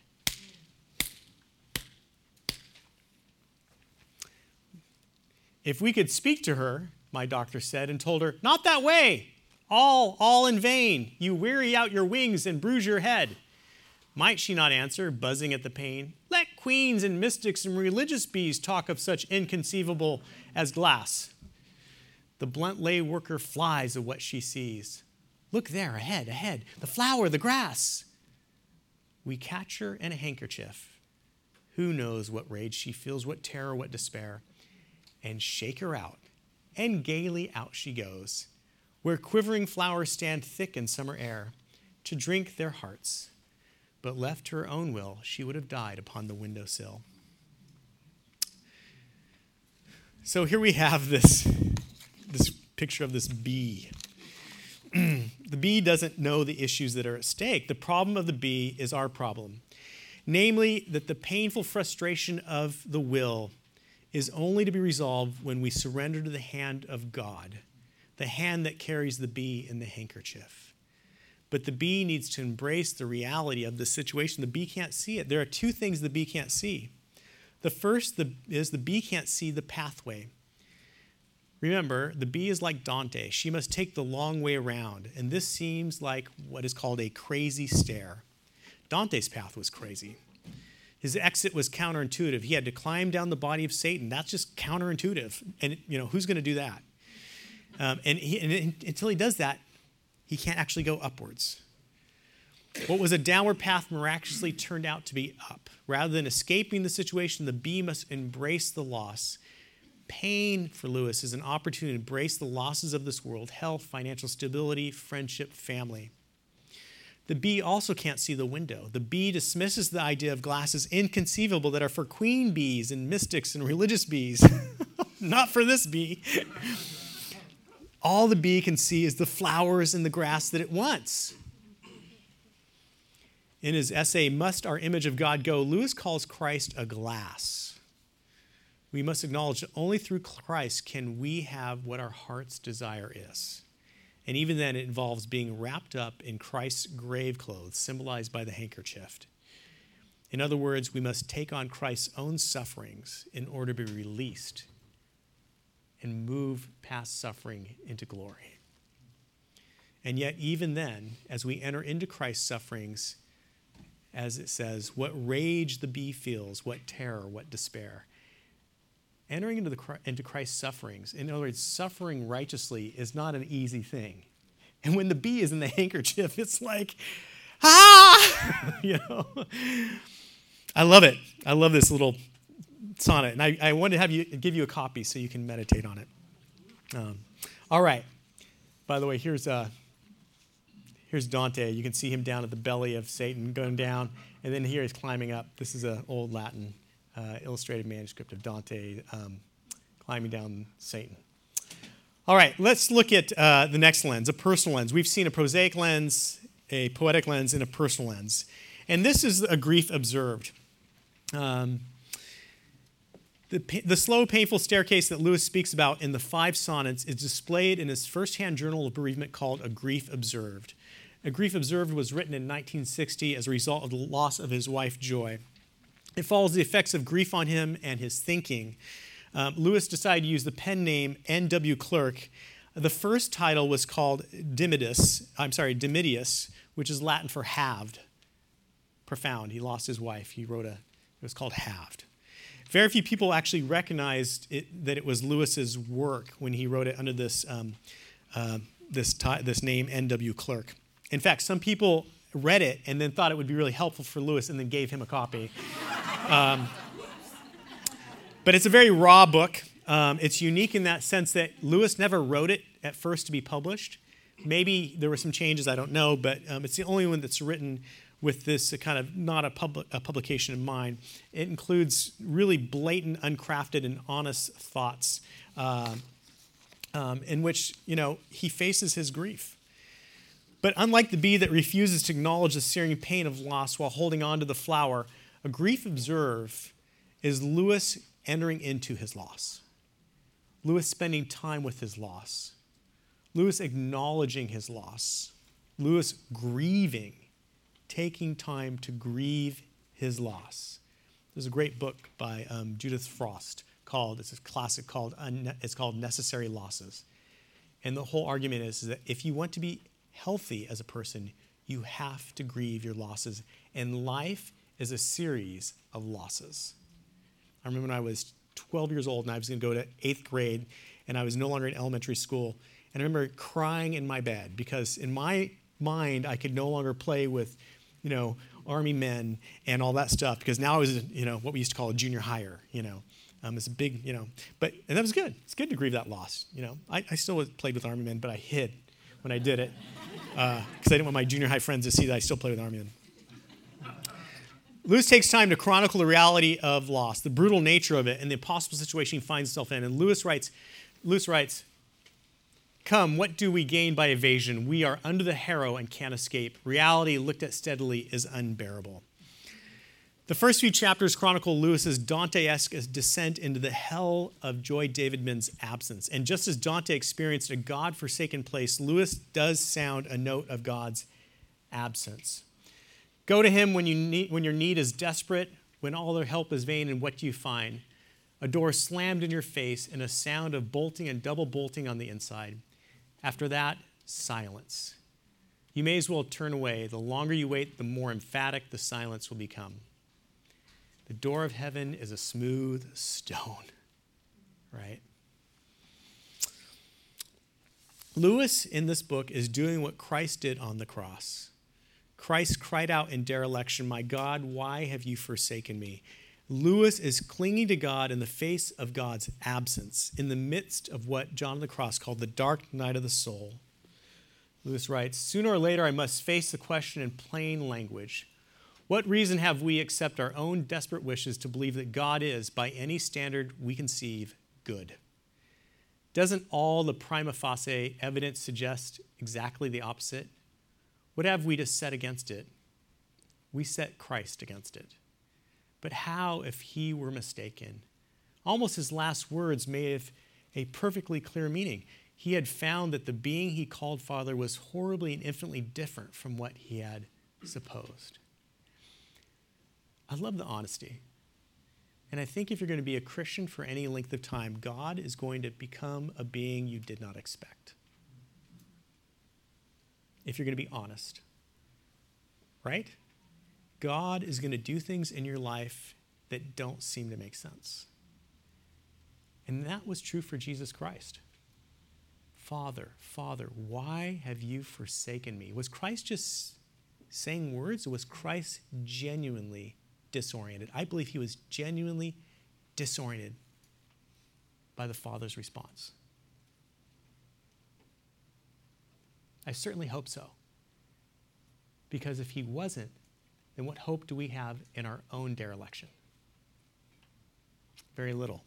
If we could speak to her, my doctor said, and told her, not that way, all, all in vain. You weary out your wings and bruise your head. Might she not answer, buzzing at the pain, let queens and mystics and religious bees talk of such inconceivable as glass. The blunt lay worker flies at what she sees. Look there, ahead, ahead, the flower, the grass. We catch her in a handkerchief. Who knows what rage she feels, what terror, what despair, and shake her out, and gaily out she goes. where quivering flowers stand thick in summer air, to drink their hearts. But left to her own will, she would have died upon the windowsill. So here we have this, this picture of this bee. The bee doesn't know the issues that are at stake. The problem of the bee is our problem. Namely, that the painful frustration of the will is only to be resolved when we surrender to the hand of God, the hand that carries the bee in the handkerchief. But the bee needs to embrace the reality of the situation. The bee can't see it. There are two things the bee can't see. The first the, is the bee can't see the pathway. Remember, the bee is like Dante. She must take the long way around, and this seems like what is called a crazy stair. Dante's path was crazy. His exit was counterintuitive. He had to climb down the body of Satan. That's just counterintuitive. And, you know, who's going to do that? Um, and, he, and until he does that, he can't actually go upwards. What was a downward path miraculously turned out to be up. Rather than escaping the situation, the bee must embrace the loss. Pain for Lewis is an opportunity to embrace the losses of this world: health, financial stability, friendship, family. The bee also can't see the window. The bee dismisses the idea of glass as inconceivable, that are for queen bees and mystics and religious bees. Not for this bee. All the bee can see is the flowers and the grass that it wants. In his essay, Must Our Image of God Go?, Lewis calls Christ a glass. We must acknowledge that only through Christ can we have what our heart's desire is. And even then, it involves being wrapped up in Christ's grave clothes, symbolized by the handkerchief. In other words, we must take on Christ's own sufferings in order to be released and move past suffering into glory. And yet, even then, as we enter into Christ's sufferings, as it says, what rage the bee feels, what terror, what despair. Entering into, the, into Christ's sufferings, in other words, suffering righteously is not an easy thing. And when the bee is in the handkerchief, it's like, ah! you know? I love it. I love this little sonnet. And I, I wanted to have you give you a copy so you can meditate on it. Um, all right. By the way, here's uh, here's Dante. You can see him down at the belly of Satan going down. And then here he's climbing up. This is an old Latin Uh, illustrated manuscript of Dante um, climbing down Satan. All right, let's look at uh, the next lens, a personal lens. We've seen a prosaic lens, a poetic lens, and a personal lens. And this is a grief observed. Um, the, the slow, painful staircase that Lewis speaks about in the five sonnets is displayed in his first-hand journal of bereavement called A Grief Observed. A Grief Observed was written in nineteen sixty as a result of the loss of his wife, Joy. It follows the effects of grief on him and his thinking. Um, Lewis decided to use the pen name N W Clerk. The first title was called Dimidus, I'm sorry, Dimidius, which is Latin for halved, profound. He lost his wife. He wrote a, it was called Halved. Very few people actually recognized it, that it was Lewis's work when he wrote it under this, um, uh, this, t- this name N W Clerk. In fact, some people read it and then thought it would be really helpful for Lewis and then gave him a copy. Um, but it's a very raw book. Um, it's unique in that sense that Lewis never wrote it at first to be published. Maybe there were some changes, I don't know, but um, it's the only one that's written with this uh, kind of not a, public, a publication in mind. It includes really blatant, uncrafted, and honest thoughts uh, um, in which, you know, he faces his grief. But unlike the bee that refuses to acknowledge the searing pain of loss while holding on to the flower, a grief observed is Lewis entering into his loss. Lewis spending time with his loss. Lewis acknowledging his loss. Lewis grieving, taking time to grieve his loss. There's a great book by um, Judith Frost called, it's a classic called, it's called Necessary Losses. And the whole argument is, is that if you want to be healthy as a person, you have to grieve your losses. And life is a series of losses. I remember when I was twelve years old and I was going to go to eighth grade and I was no longer in elementary school. And I remember crying in my bed because in my mind, I could no longer play with, you know, army men and all that stuff because now I was, you know, what we used to call a junior higher, you know. Um, it's a big, you know, but, and that was good. It's good to grieve that loss, you know. I, I still played with army men, but I hid. when I did it, because uh, I didn't want my junior high friends to see that I still play with Army Men. Lewis takes time to chronicle the reality of loss, the brutal nature of it, and the impossible situation he finds himself in. And Lewis writes, Lewis writes, "Come, what do we gain by evasion? We are under the harrow and can't escape. Reality, looked at steadily, is unbearable." The first few chapters chronicle Lewis's Dante-esque descent into the hell of Joy Davidman's absence. And just as Dante experienced a God-forsaken place, Lewis does sound a note of God's absence. Go to him when, you need, when your need is desperate, when all their help is vain, and what do you find? A door slammed in your face and a sound of bolting and double bolting on the inside. After that, silence. You may as well turn away. The longer you wait, the more emphatic the silence will become. The door of heaven is a smooth stone, right? Lewis, in this book, is doing what Christ did on the cross. Christ cried out in dereliction, "My God, why have you forsaken me?" Lewis is clinging to God in the face of God's absence, in the midst of what John of the Cross called the dark night of the soul. Lewis writes, "Sooner or later I must face the question in plain language. What reason have we except our own desperate wishes to believe that God is, by any standard we conceive, good? Doesn't all the prima facie evidence suggest exactly the opposite? What have we to set against it? We set Christ against it. But how if he were mistaken?" Almost his last words may have a perfectly clear meaning. He had found that the being he called Father was horribly and infinitely different from what he had supposed. I love the honesty. And I think if you're going to be a Christian for any length of time, God is going to become a being you did not expect. If you're going to be honest, right? God is going to do things in your life that don't seem to make sense. And that was true for Jesus Christ. Father, Father, why have you forsaken me? Was Christ just saying words, or was Christ genuinely disoriented? I believe he was genuinely disoriented by the Father's response. I certainly hope so. Because if he wasn't, then what hope do we have in our own dereliction? Very little.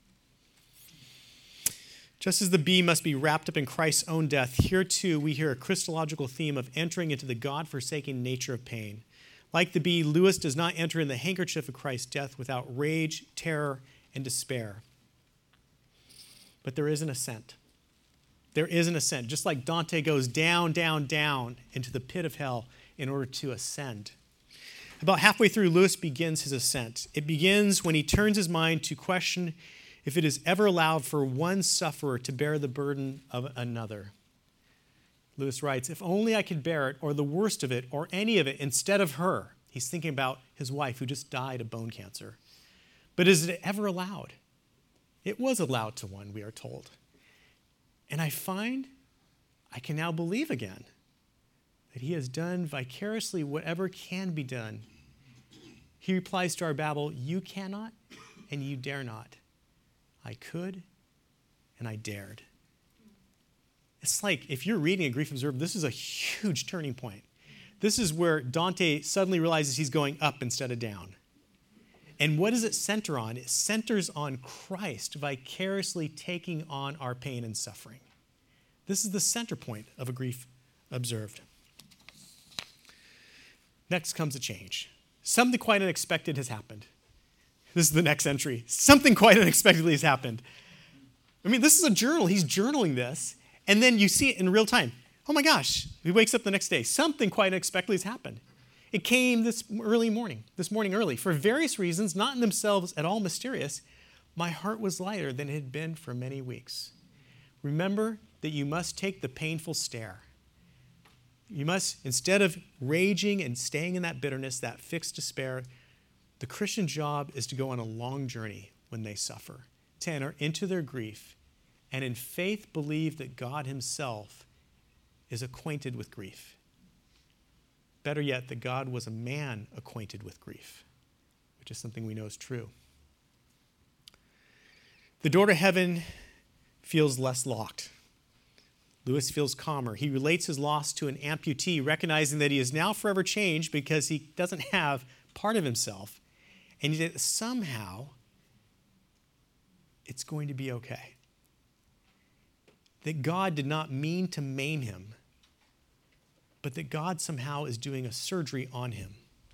Just as the bee must be wrapped up in Christ's own death, here too we hear a Christological theme of entering into the God-forsaking nature of pain. Like the bee, Lewis does not enter in the handkerchief of Christ's death without rage, terror, and despair. But there is an ascent. There is an ascent, just like Dante goes down, down, down into the pit of hell in order to ascend. About halfway through, Lewis begins his ascent. It begins when he turns his mind to question if it is ever allowed for one sufferer to bear the burden of another. Lewis writes, "If only I could bear it, or the worst of it, or any of it, instead of her." He's thinking about his wife who just died of bone cancer. But is it ever allowed? It was allowed to one, we are told. And I find I can now believe again that he has done vicariously whatever can be done. He replies to our babble, "You cannot and you dare not. I could and I dared." It's like if you're reading a Grief Observed, this is a huge turning point. This is where Dante suddenly realizes he's going up instead of down. And what does it center on? It centers on Christ vicariously taking on our pain and suffering. This is the center point of a Grief Observed. Next comes a change. Something quite unexpected has happened. This is the next entry. Something quite unexpectedly has happened. I mean, this is a journal. He's journaling this. And then you see it in real time. Oh my gosh. He wakes up the next day. Something quite unexpectedly has happened. It came this early morning, this morning early. For various reasons, not in themselves at all mysterious, my heart was lighter than it had been for many weeks. Remember that you must take the painful stare. You must, instead of raging and staying in that bitterness, that fixed despair, the Christian job is to go on a long journey when they suffer, to enter into their grief, and in faith believe that God himself is acquainted with grief. Better yet, that God was a man acquainted with grief, which is something we know is true. The door to heaven feels less locked. Lewis feels calmer. He relates his loss to an amputee, recognizing that he is now forever changed because he doesn't have part of himself. And that somehow it's going to be okay. That God did not mean to maim him, but that God somehow is doing a surgery on him.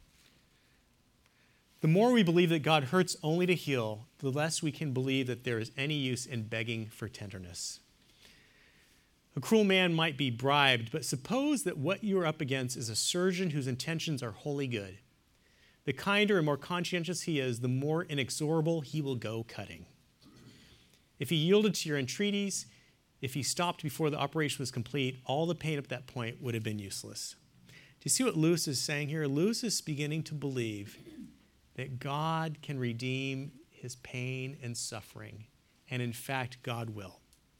The more we believe that God hurts only to heal, the less we can believe that there is any use in begging for tenderness. A cruel man might be bribed, but suppose that what you are up against is a surgeon whose intentions are wholly good. The kinder and more conscientious he is, the more inexorable he will go cutting. If he yielded to your entreaties, if he stopped before the operation was complete, all the pain up to that point would have been useless. Do you see what Lewis is saying here? Lewis is beginning to believe that God can redeem his pain and suffering, and in fact, God will.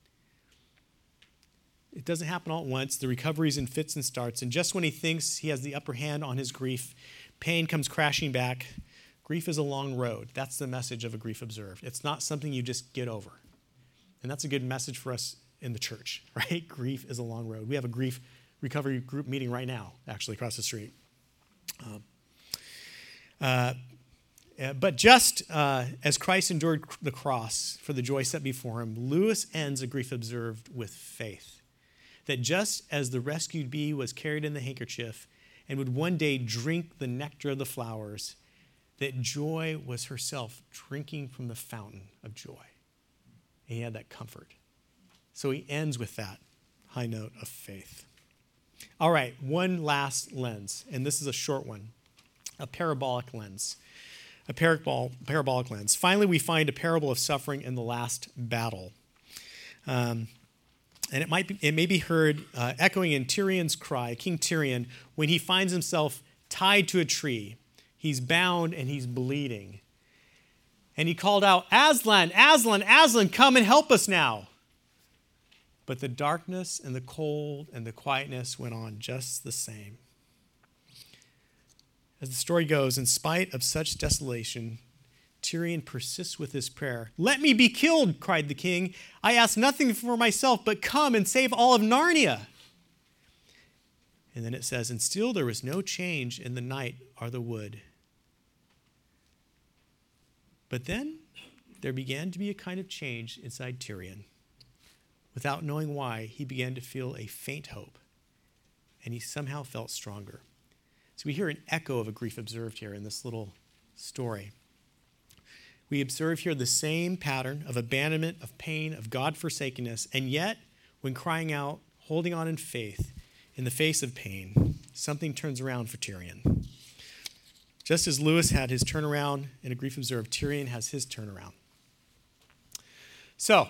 It doesn't happen all at once. The recovery is in fits and starts, and just when he thinks he has the upper hand on his grief, pain comes crashing back. Grief is a long road. That's the message of a grief observed. It's not something you just get over. And that's a good message for us in the church, right? Grief is a long road. We have a grief recovery group meeting right now, actually, across the street. Um, uh, but just uh, as Christ endured the cross for the joy set before him, Lewis ends a grief observed with faith. That just as the rescued bee was carried in the handkerchief and would one day drink the nectar of the flowers, that joy was herself drinking from the fountain of joy. And he had that comfort. So he ends with that high note of faith. All right, one last lens, and this is a short one, a parabolic lens. A parabol- parabolic lens. Finally, we find a parable of suffering in the last battle. Um, and it might be, it may be heard uh, echoing in Tyrion's cry, King Tyrion, when he finds himself tied to a tree. He's bound and he's bleeding. And he called out, Aslan, Aslan, Aslan, come and help us now. But the darkness and the cold and the quietness went on just the same. As the story goes, in spite of such desolation, Tyrion persists with his prayer. Let me be killed, cried the king. I ask nothing for myself, but come and save all of Narnia. And then it says, and still there was no change in the night or the wood. But then there began to be a kind of change inside Tyrion. Without knowing why, he began to feel a faint hope, and he somehow felt stronger. So we hear an echo of a grief observed here in this little story. We observe here the same pattern of abandonment, of pain, of God-forsakenness, and yet, when crying out, holding on in faith, in the face of pain, something turns around for Tyrion. Just as Lewis had his turnaround in a grief observed, Tyrion has his turnaround. So,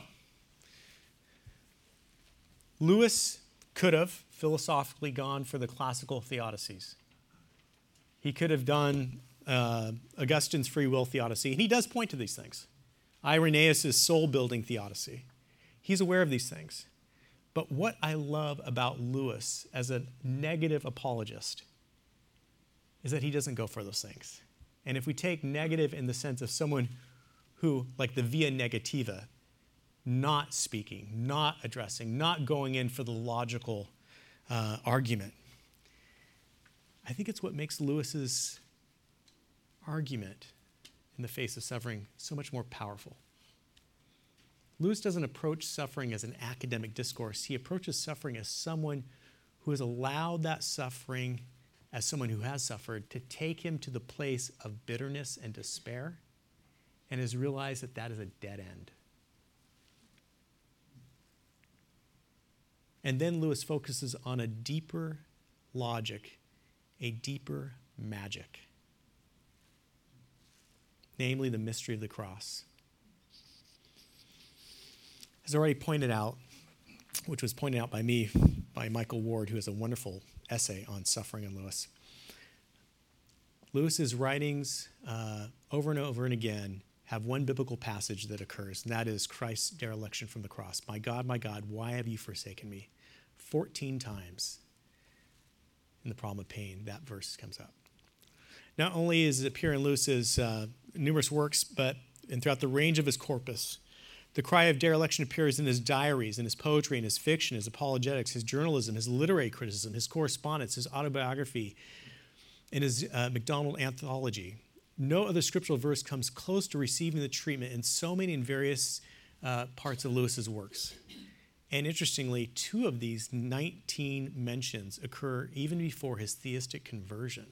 Lewis could have philosophically gone for the classical theodicies. He could have done uh, Augustine's free will theodicy, and he does point to these things. Irenaeus' soul-building theodicy. He's aware of these things. But what I love about Lewis as a negative apologist is that he doesn't go for those things. And if we take negative in the sense of someone who, like the via negativa, not speaking, not addressing, not going in for the logical uh, argument, I think it's what makes Lewis's argument in the face of suffering so much more powerful. Lewis doesn't approach suffering as an academic discourse. He approaches suffering as someone who has allowed that suffering, as someone who has suffered, to take him to the place of bitterness and despair, and has realized that that is a dead end. And then Lewis focuses on a deeper logic, a deeper magic, namely the mystery of the cross. As already pointed out, which was pointed out by me, by Michael Ward, who has a wonderful essay on suffering in Lewis. Lewis's writings uh, over and over and again have one biblical passage that occurs, and that is Christ's dereliction from the cross. My God, my God, why have you forsaken me? fourteen times in the problem of pain, that verse comes up. Not only does it appear in Lewis's uh, numerous works, but and throughout the range of his corpus, The cry of dereliction appears in his diaries, in his poetry, in his fiction, his apologetics, his journalism, his literary criticism, his correspondence, his autobiography, and his uh, MacDonald anthology. No other scriptural verse comes close to receiving the treatment in so many and various uh, parts of Lewis's works. And interestingly, two of these nineteen mentions occur even before his theistic conversion.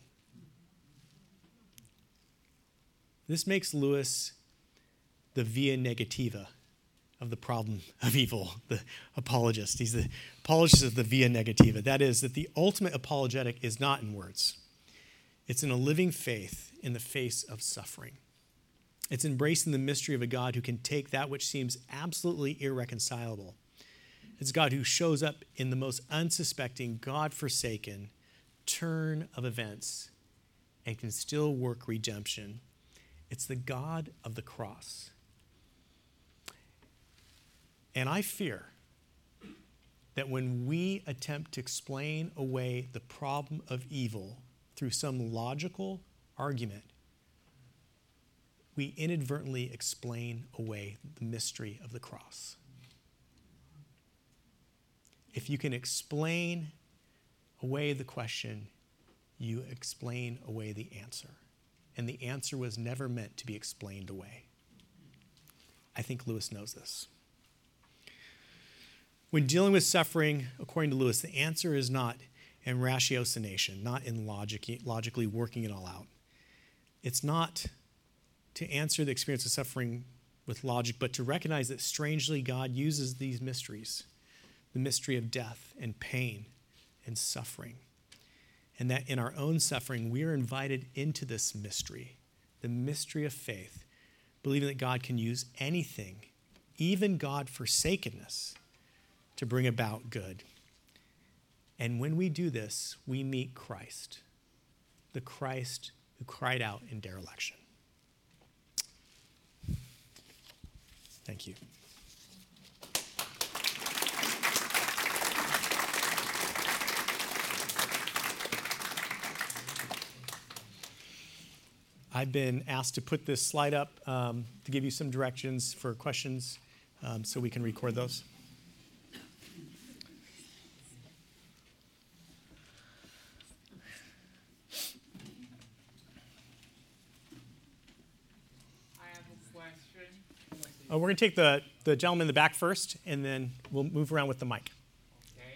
This makes Lewis the via negativa of the problem of evil, the apologist. He's the apologist of the via negativa. That is, that the ultimate apologetic is not in words. It's in a living faith in the face of suffering. It's embracing the mystery of a God who can take that which seems absolutely irreconcilable. It's a God who shows up in the most unsuspecting, God-forsaken turn of events and can still work redemption. It's the God of the cross. And I fear that when we attempt to explain away the problem of evil through some logical argument, we inadvertently explain away the mystery of the cross. If you can explain away the question, you explain away the answer. And the answer was never meant to be explained away. I think Lewis knows this. When dealing with suffering, according to Lewis, the answer is not in ratiocination, not in logic, logically working it all out. It's not to answer the experience of suffering with logic, but to recognize that strangely God uses these mysteries, the mystery of death and pain and suffering, and that in our own suffering, we are invited into this mystery, the mystery of faith, believing that God can use anything, even God-forsakenness, to bring about good. And when we do this, we meet Christ, the Christ who cried out in dereliction. Thank you. I've been asked to put this slide up um, to give you some directions for questions um, so we can record those. I have a question. Uh, we're going to take the, the gentleman in the back first, and then we'll move around with the mic. Okay.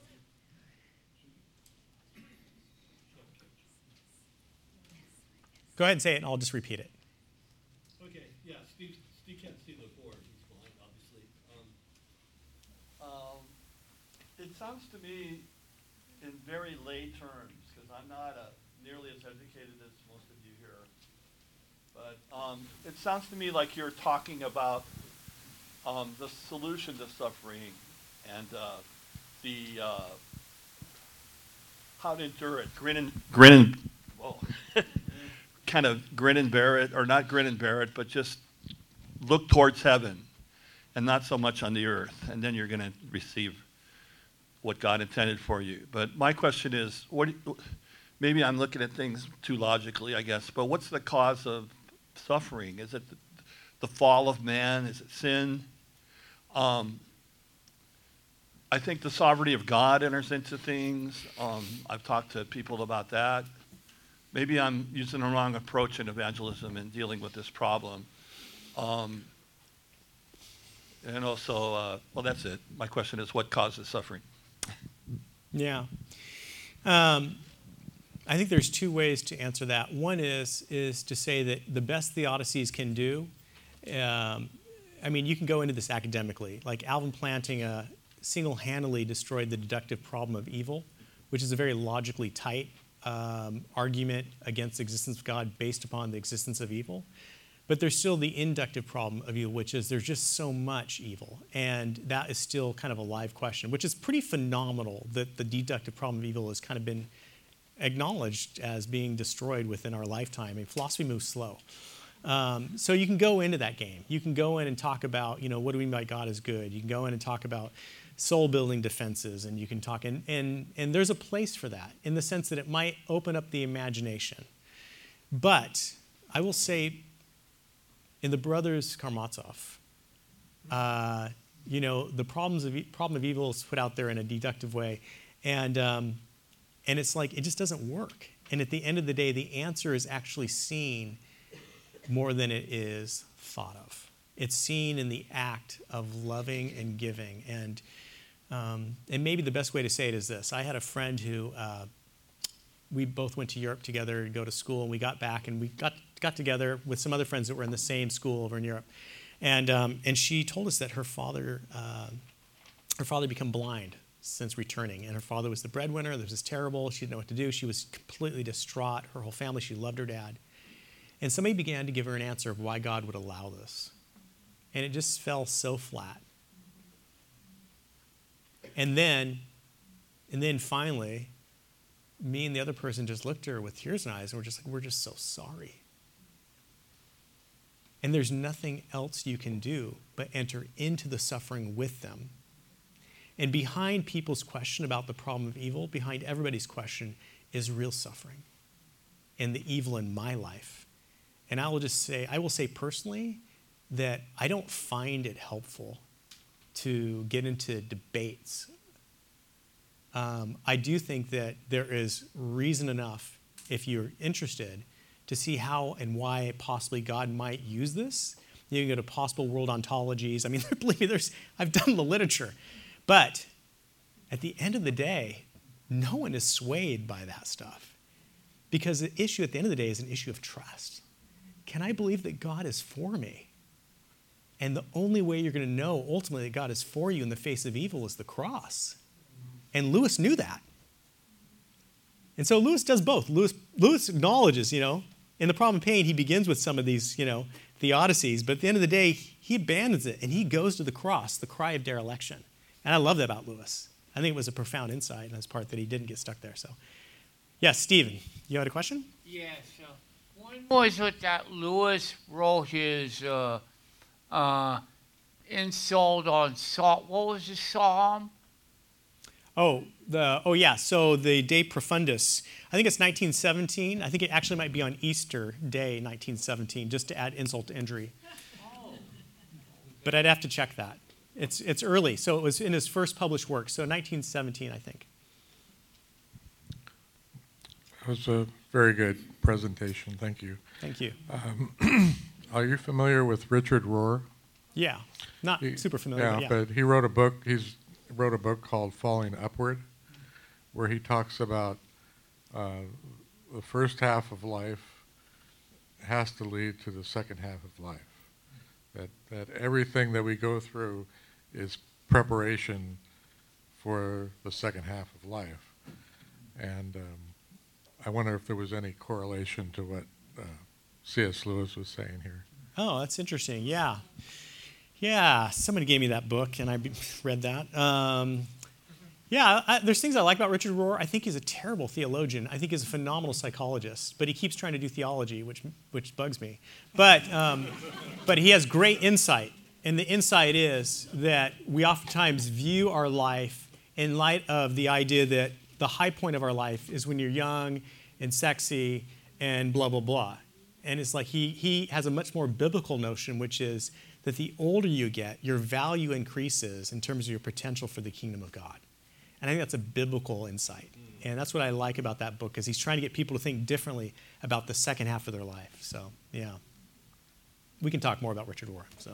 Go ahead and say it, and I'll just repeat it. Okay, yeah, Steve, Steve can't see the board, he's blind, obviously. Um, um, it sounds to me, in very lay terms, because I'm not uh, nearly as educated as most of you here, but um, it sounds to me like you're talking about um, the solution to suffering and uh, the uh, how to endure it, grin and grin and whoa. kind of grin and bear it, or not grin and bear it, but just look towards heaven and not so much on the earth, and then you're going to receive what God intended for you. But my question is, what? Maybe I'm looking at things too logically, I guess, but what's the cause of suffering? Is it the, the fall of man? Is it sin? Um, I think the sovereignty of God enters into things. Um, I've talked to people about that. Maybe I'm using the wrong approach in evangelism and dealing with this problem. Um, and also, uh, well, that's it. My question is, what causes suffering? Yeah. Um, I think there's two ways to answer that. One is, is to say that the best theodicies can do, um, I mean, you can go into this academically. Like Alvin Planting uh, single-handedly destroyed the deductive problem of evil, which is a very logically tight Um, argument against the existence of God based upon the existence of evil. But there's still the inductive problem of evil, which is there's just so much evil. And that is still kind of a live question, which is pretty phenomenal that the deductive problem of evil has kind of been acknowledged as being destroyed within our lifetime. I mean, philosophy moves slow. Um, so you can go into that game. You can go in and talk about, you know, what do we mean by God is good? You can go in and talk about soul-building defenses, and you can talk, and, and, and there's a place for that in the sense that it might open up the imagination. But I will say, in the brothers Karamazov, Uh, you know, the problems of e- problem of evil is put out there in a deductive way, and um, and it's like it just doesn't work. And at the end of the day, the answer is actually seen more than it is thought of. It's seen in the act of loving and giving. And um, and maybe the best way to say it is this: I had a friend who uh, we both went to Europe together to go to school, and we got back and we got got together with some other friends that were in the same school over in Europe. And um, and she told us that her father uh, her father became blind since returning, and her father was the breadwinner. This was terrible. She didn't know what to do. She was completely distraught. Her whole family. She loved her dad, and somebody began to give her an answer of why God would allow this, and it just fell so flat. And then, and then finally, me and the other person just looked at her with tears in our eyes, and we're just like, we're just so sorry. And there's nothing else you can do but enter into the suffering with them. And behind people's question about the problem of evil, behind everybody's question, is real suffering and the evil in my life. And I will just say, I will say personally that I don't find it helpful to get into debates. Um, I do think that there is reason enough, if you're interested, to see how and why possibly God might use this. You can go to possible world ontologies. I mean, believe me, there's, I've done the literature. But at the end of the day, no one is swayed by that stuff. Because the issue at the end of the day is an issue of trust. Can I believe that God is for me? And the only way you're going to know ultimately that God is for you in the face of evil is the cross. And Lewis knew that. And so Lewis does both. Lewis, Lewis acknowledges, you know, in The Problem of Pain, he begins with some of these, you know, theodicies, but at the end of the day, he abandons it and he goes to the cross, the cry of dereliction. And I love that about Lewis. I think it was a profound insight in his part that he didn't get stuck there. So, yes, Stephen, you had a question? Yes. Uh, when was it that Lewis wrote his uh, uh, insult on salt? What was the psalm? Oh, the oh yeah. So the De Profundis. I think it's nineteen seventeen. I think it actually might be on Easter Day, nineteen seventeen, just to add insult to injury. Oh. But I'd have to check that. It's it's early, so it was in his first published work. So nineteen seventeen, I think. That was a very good presentation. Thank you. Thank you. Um, are you familiar with Richard Rohr? Yeah, not He- super familiar. Yeah, but, yeah. but he wrote a book. He's wrote a book called Falling Upward, where he talks about uh, the first half of life has to lead to the second half of life. That that everything that we go through is preparation for the second half of life. And um, I wonder if there was any correlation to what uh, C S Lewis was saying here. Oh, that's interesting. Yeah. Yeah, somebody gave me that book, and I read that. Um, yeah, I, there's things I like about Richard Rohr. I think he's a terrible theologian. I think he's a phenomenal psychologist, but he keeps trying to do theology, which which bugs me. But um, but he has great insight, and the insight is that we oftentimes view our life in light of the idea that the high point of our life is when you're young and sexy and blah, blah, blah. And it's like he he has a much more biblical notion, which is that the older you get, your value increases in terms of your potential for the kingdom of God. And I think that's a biblical insight. And that's what I like about that book, is he's trying to get people to think differently about the second half of their life. So, yeah. We can talk more about Richard Rohr. So.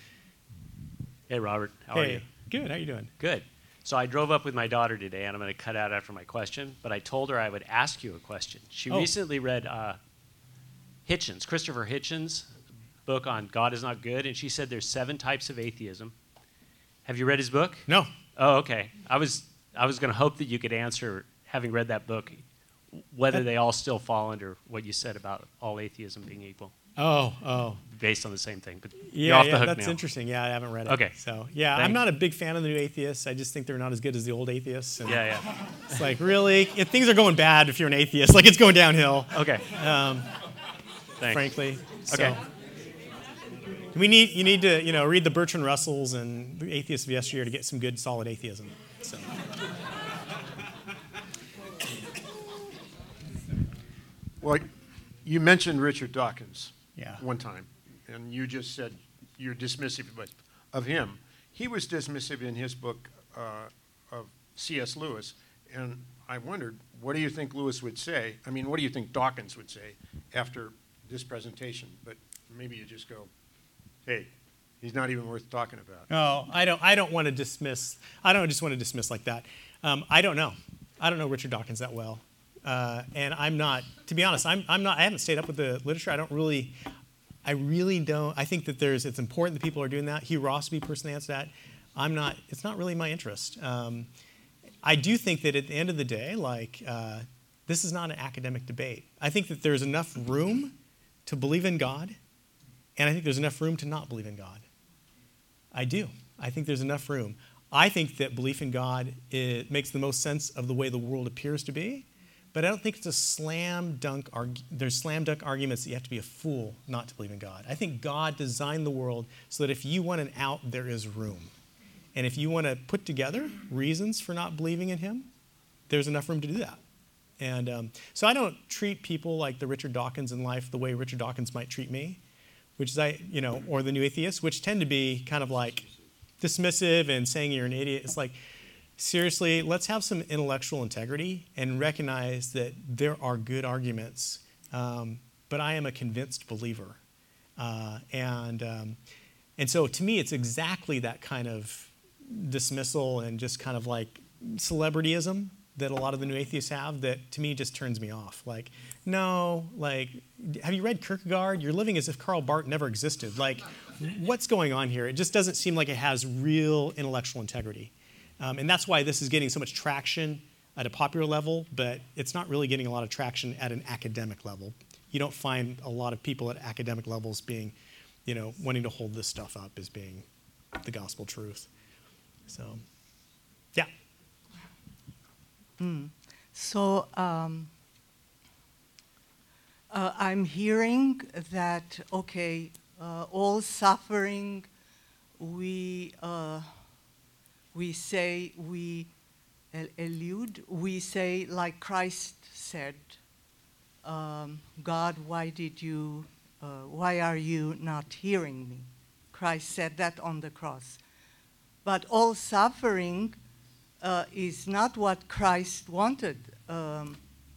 Hey, Robert. How hey, are you? Good. How are you doing? Good. So I drove up with my daughter today, and I'm going to cut out after my question, but I told her I would ask you a question. She Oh. recently read uh, Hitchens, Christopher Hitchens' book on God is Not Good, and she said there's seven types of atheism. Have you read his book? No. Oh, okay. I was I was going to hope that you could answer, having read that book, whether they all still fall under what you said about all atheism being equal, Oh, oh. based on the same thing. But Yeah, you're off yeah, the hook that's now. interesting. Yeah, I haven't read it. Okay. So, yeah, I'm Thanks. not a big fan of the new atheists. I just think they're not as good as the old atheists. And Yeah, yeah. It's like, really? If things are going bad if you're an atheist. Like, it's going downhill, Okay. um, Thanks. frankly. So, Okay. We need, you need to, you know, read the Bertrand Russells and the atheists of yesteryear to get some good, solid atheism. So. Well, you mentioned Richard Dawkins Yeah. one time, and you just said you're dismissive, but of him. He was dismissive in his book uh, of C S Lewis, and I wondered, what do you think Lewis would say? I mean, what do you think Dawkins would say after this presentation? But maybe you just go, hey, he's not even worth talking about. Oh, I don't. I don't want to dismiss. I don't just want to dismiss like that. Um, I don't know. I don't know Richard Dawkins that well, uh, and I'm not. To be honest, I'm. I'm not. I haven't stayed up with the literature. I don't really. I really don't. I think that there's. It's important that people are doing that. Hugh Ross would be personally answer that. I'm not. It's not really my interest. Um, I do think that at the end of the day, like uh, this is not an academic debate. I think that there's enough room to believe in God, and I think there's enough room to not believe in God. I do. I think there's enough room. I think that belief in God, it makes the most sense of the way the world appears to be, but I don't think it's a slam dunk. Argu- there's slam dunk arguments that you have to be a fool not to believe in God. I think God designed the world so that if you want an out, there is room. And if you want to put together reasons for not believing in him, there's enough room to do that. And um, so I don't treat people like the Richard Dawkins in life the way Richard Dawkins might treat me, which is I, you know, or the New Atheists, which tend to be kind of like dismissive and saying you're an idiot. It's like, seriously, let's have some intellectual integrity and recognize that there are good arguments. Um, but I am a convinced believer, uh, and um, and so to me, it's exactly that kind of dismissal and just kind of like celebrityism that a lot of the New Atheists have that to me just turns me off. Like, no, like, have you read Kierkegaard? You're living as if Karl Barth never existed. Like, what's going on here? It just doesn't seem like it has real intellectual integrity. Um, and that's why this is getting so much traction at a popular level, but it's not really getting a lot of traction at an academic level. You don't find a lot of people at academic levels being, you know, wanting to hold this stuff up as being the gospel truth. So, yeah. Mm. So um, uh, I'm hearing that, okay, uh, all suffering, we, uh, we say, we elude, we say, like Christ said, um, God, why did you, uh, why are you not hearing me? Christ said that on the cross. But all suffering uh, is not what Christ wanted. Um,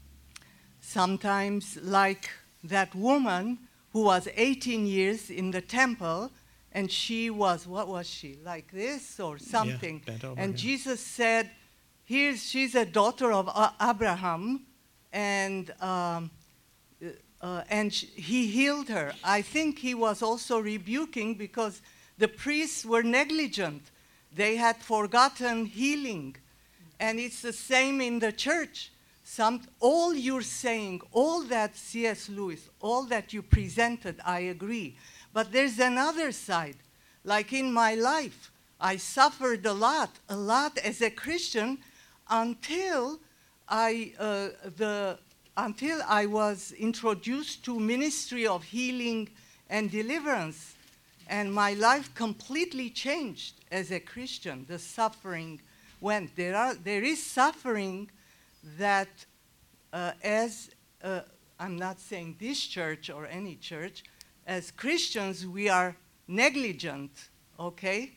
sometimes, like that woman who was eighteen years in the temple, and she was, what was she, like this or something? Yeah, bent over, and yeah. Jesus said, here's, she's a daughter of uh, Abraham, and, um, uh, and sh- he healed her. I think he was also rebuking because the priests were negligent. They had forgotten healing. And it's the same in the church. Some, all you're saying, all that C S Lewis, all that you presented, I agree. But there's another side. Like in my life, I suffered a lot, a lot as a Christian until I, uh, the, until I was introduced to ministry of healing and deliverance. And my life completely changed as a Christian. The suffering went. There are there is suffering that uh, as uh, I'm not saying this church or any church, as Christians we are negligent, okay?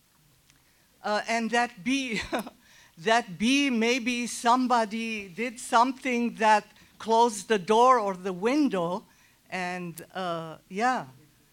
Uh, and that be that be maybe somebody did something that closed the door or the window, and uh, yeah.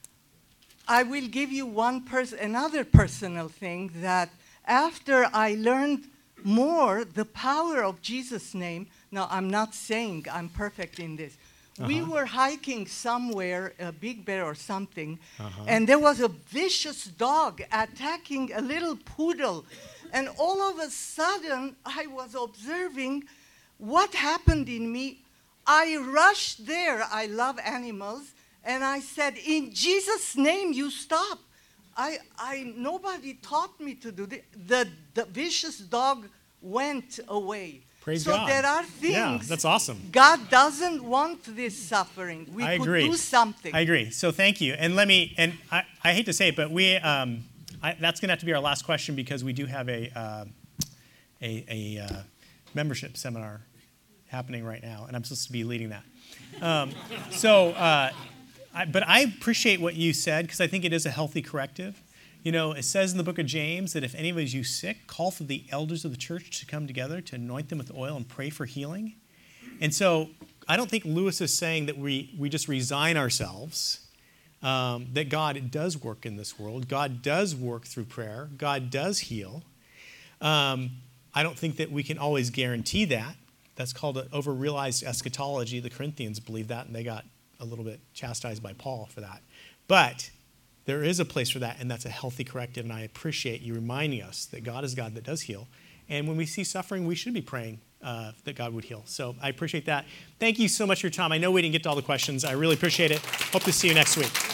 I will give you one pers- another personal thing that after I learned more the power of Jesus' name, now I'm not saying I'm perfect in this. Uh-huh. We were hiking somewhere, a Big Bear or something, uh-huh. and there was a vicious dog attacking a little poodle. And all of a sudden, I was observing what happened in me. I rushed there. I love animals. And I said, in Jesus' name, you stop. I, I, nobody taught me to do this. The, the vicious dog went away. Praise so God. there are things. Yeah, that's awesome. God doesn't want this suffering. We I could agree. do something. I agree. So thank you. And let me, and I, I hate to say it, but we, um, I, that's going to have to be our last question because we do have a, uh, a, a uh, membership seminar happening right now, and I'm supposed to be leading that. Um, so, uh, I, but I appreciate what you said because I think it is a healthy corrective. You know, it says in the book of James that if any of you sick, call for the elders of the church to come together to anoint them with oil and pray for healing. And so I don't think Lewis is saying that we, we just resign ourselves, um, that God does work in this world. God does work through prayer. God does heal. Um, I don't think that we can always guarantee that. That's called an over-realized eschatology. The Corinthians believe that, and they got a little bit chastised by Paul for that. But there is a place for that, and that's a healthy corrective, and I appreciate you reminding us that God is God that does heal. And when we see suffering, we should be praying uh, that God would heal. So I appreciate that. Thank you so much for your time. I know we didn't get to all the questions. I really appreciate it. Hope to see you next week.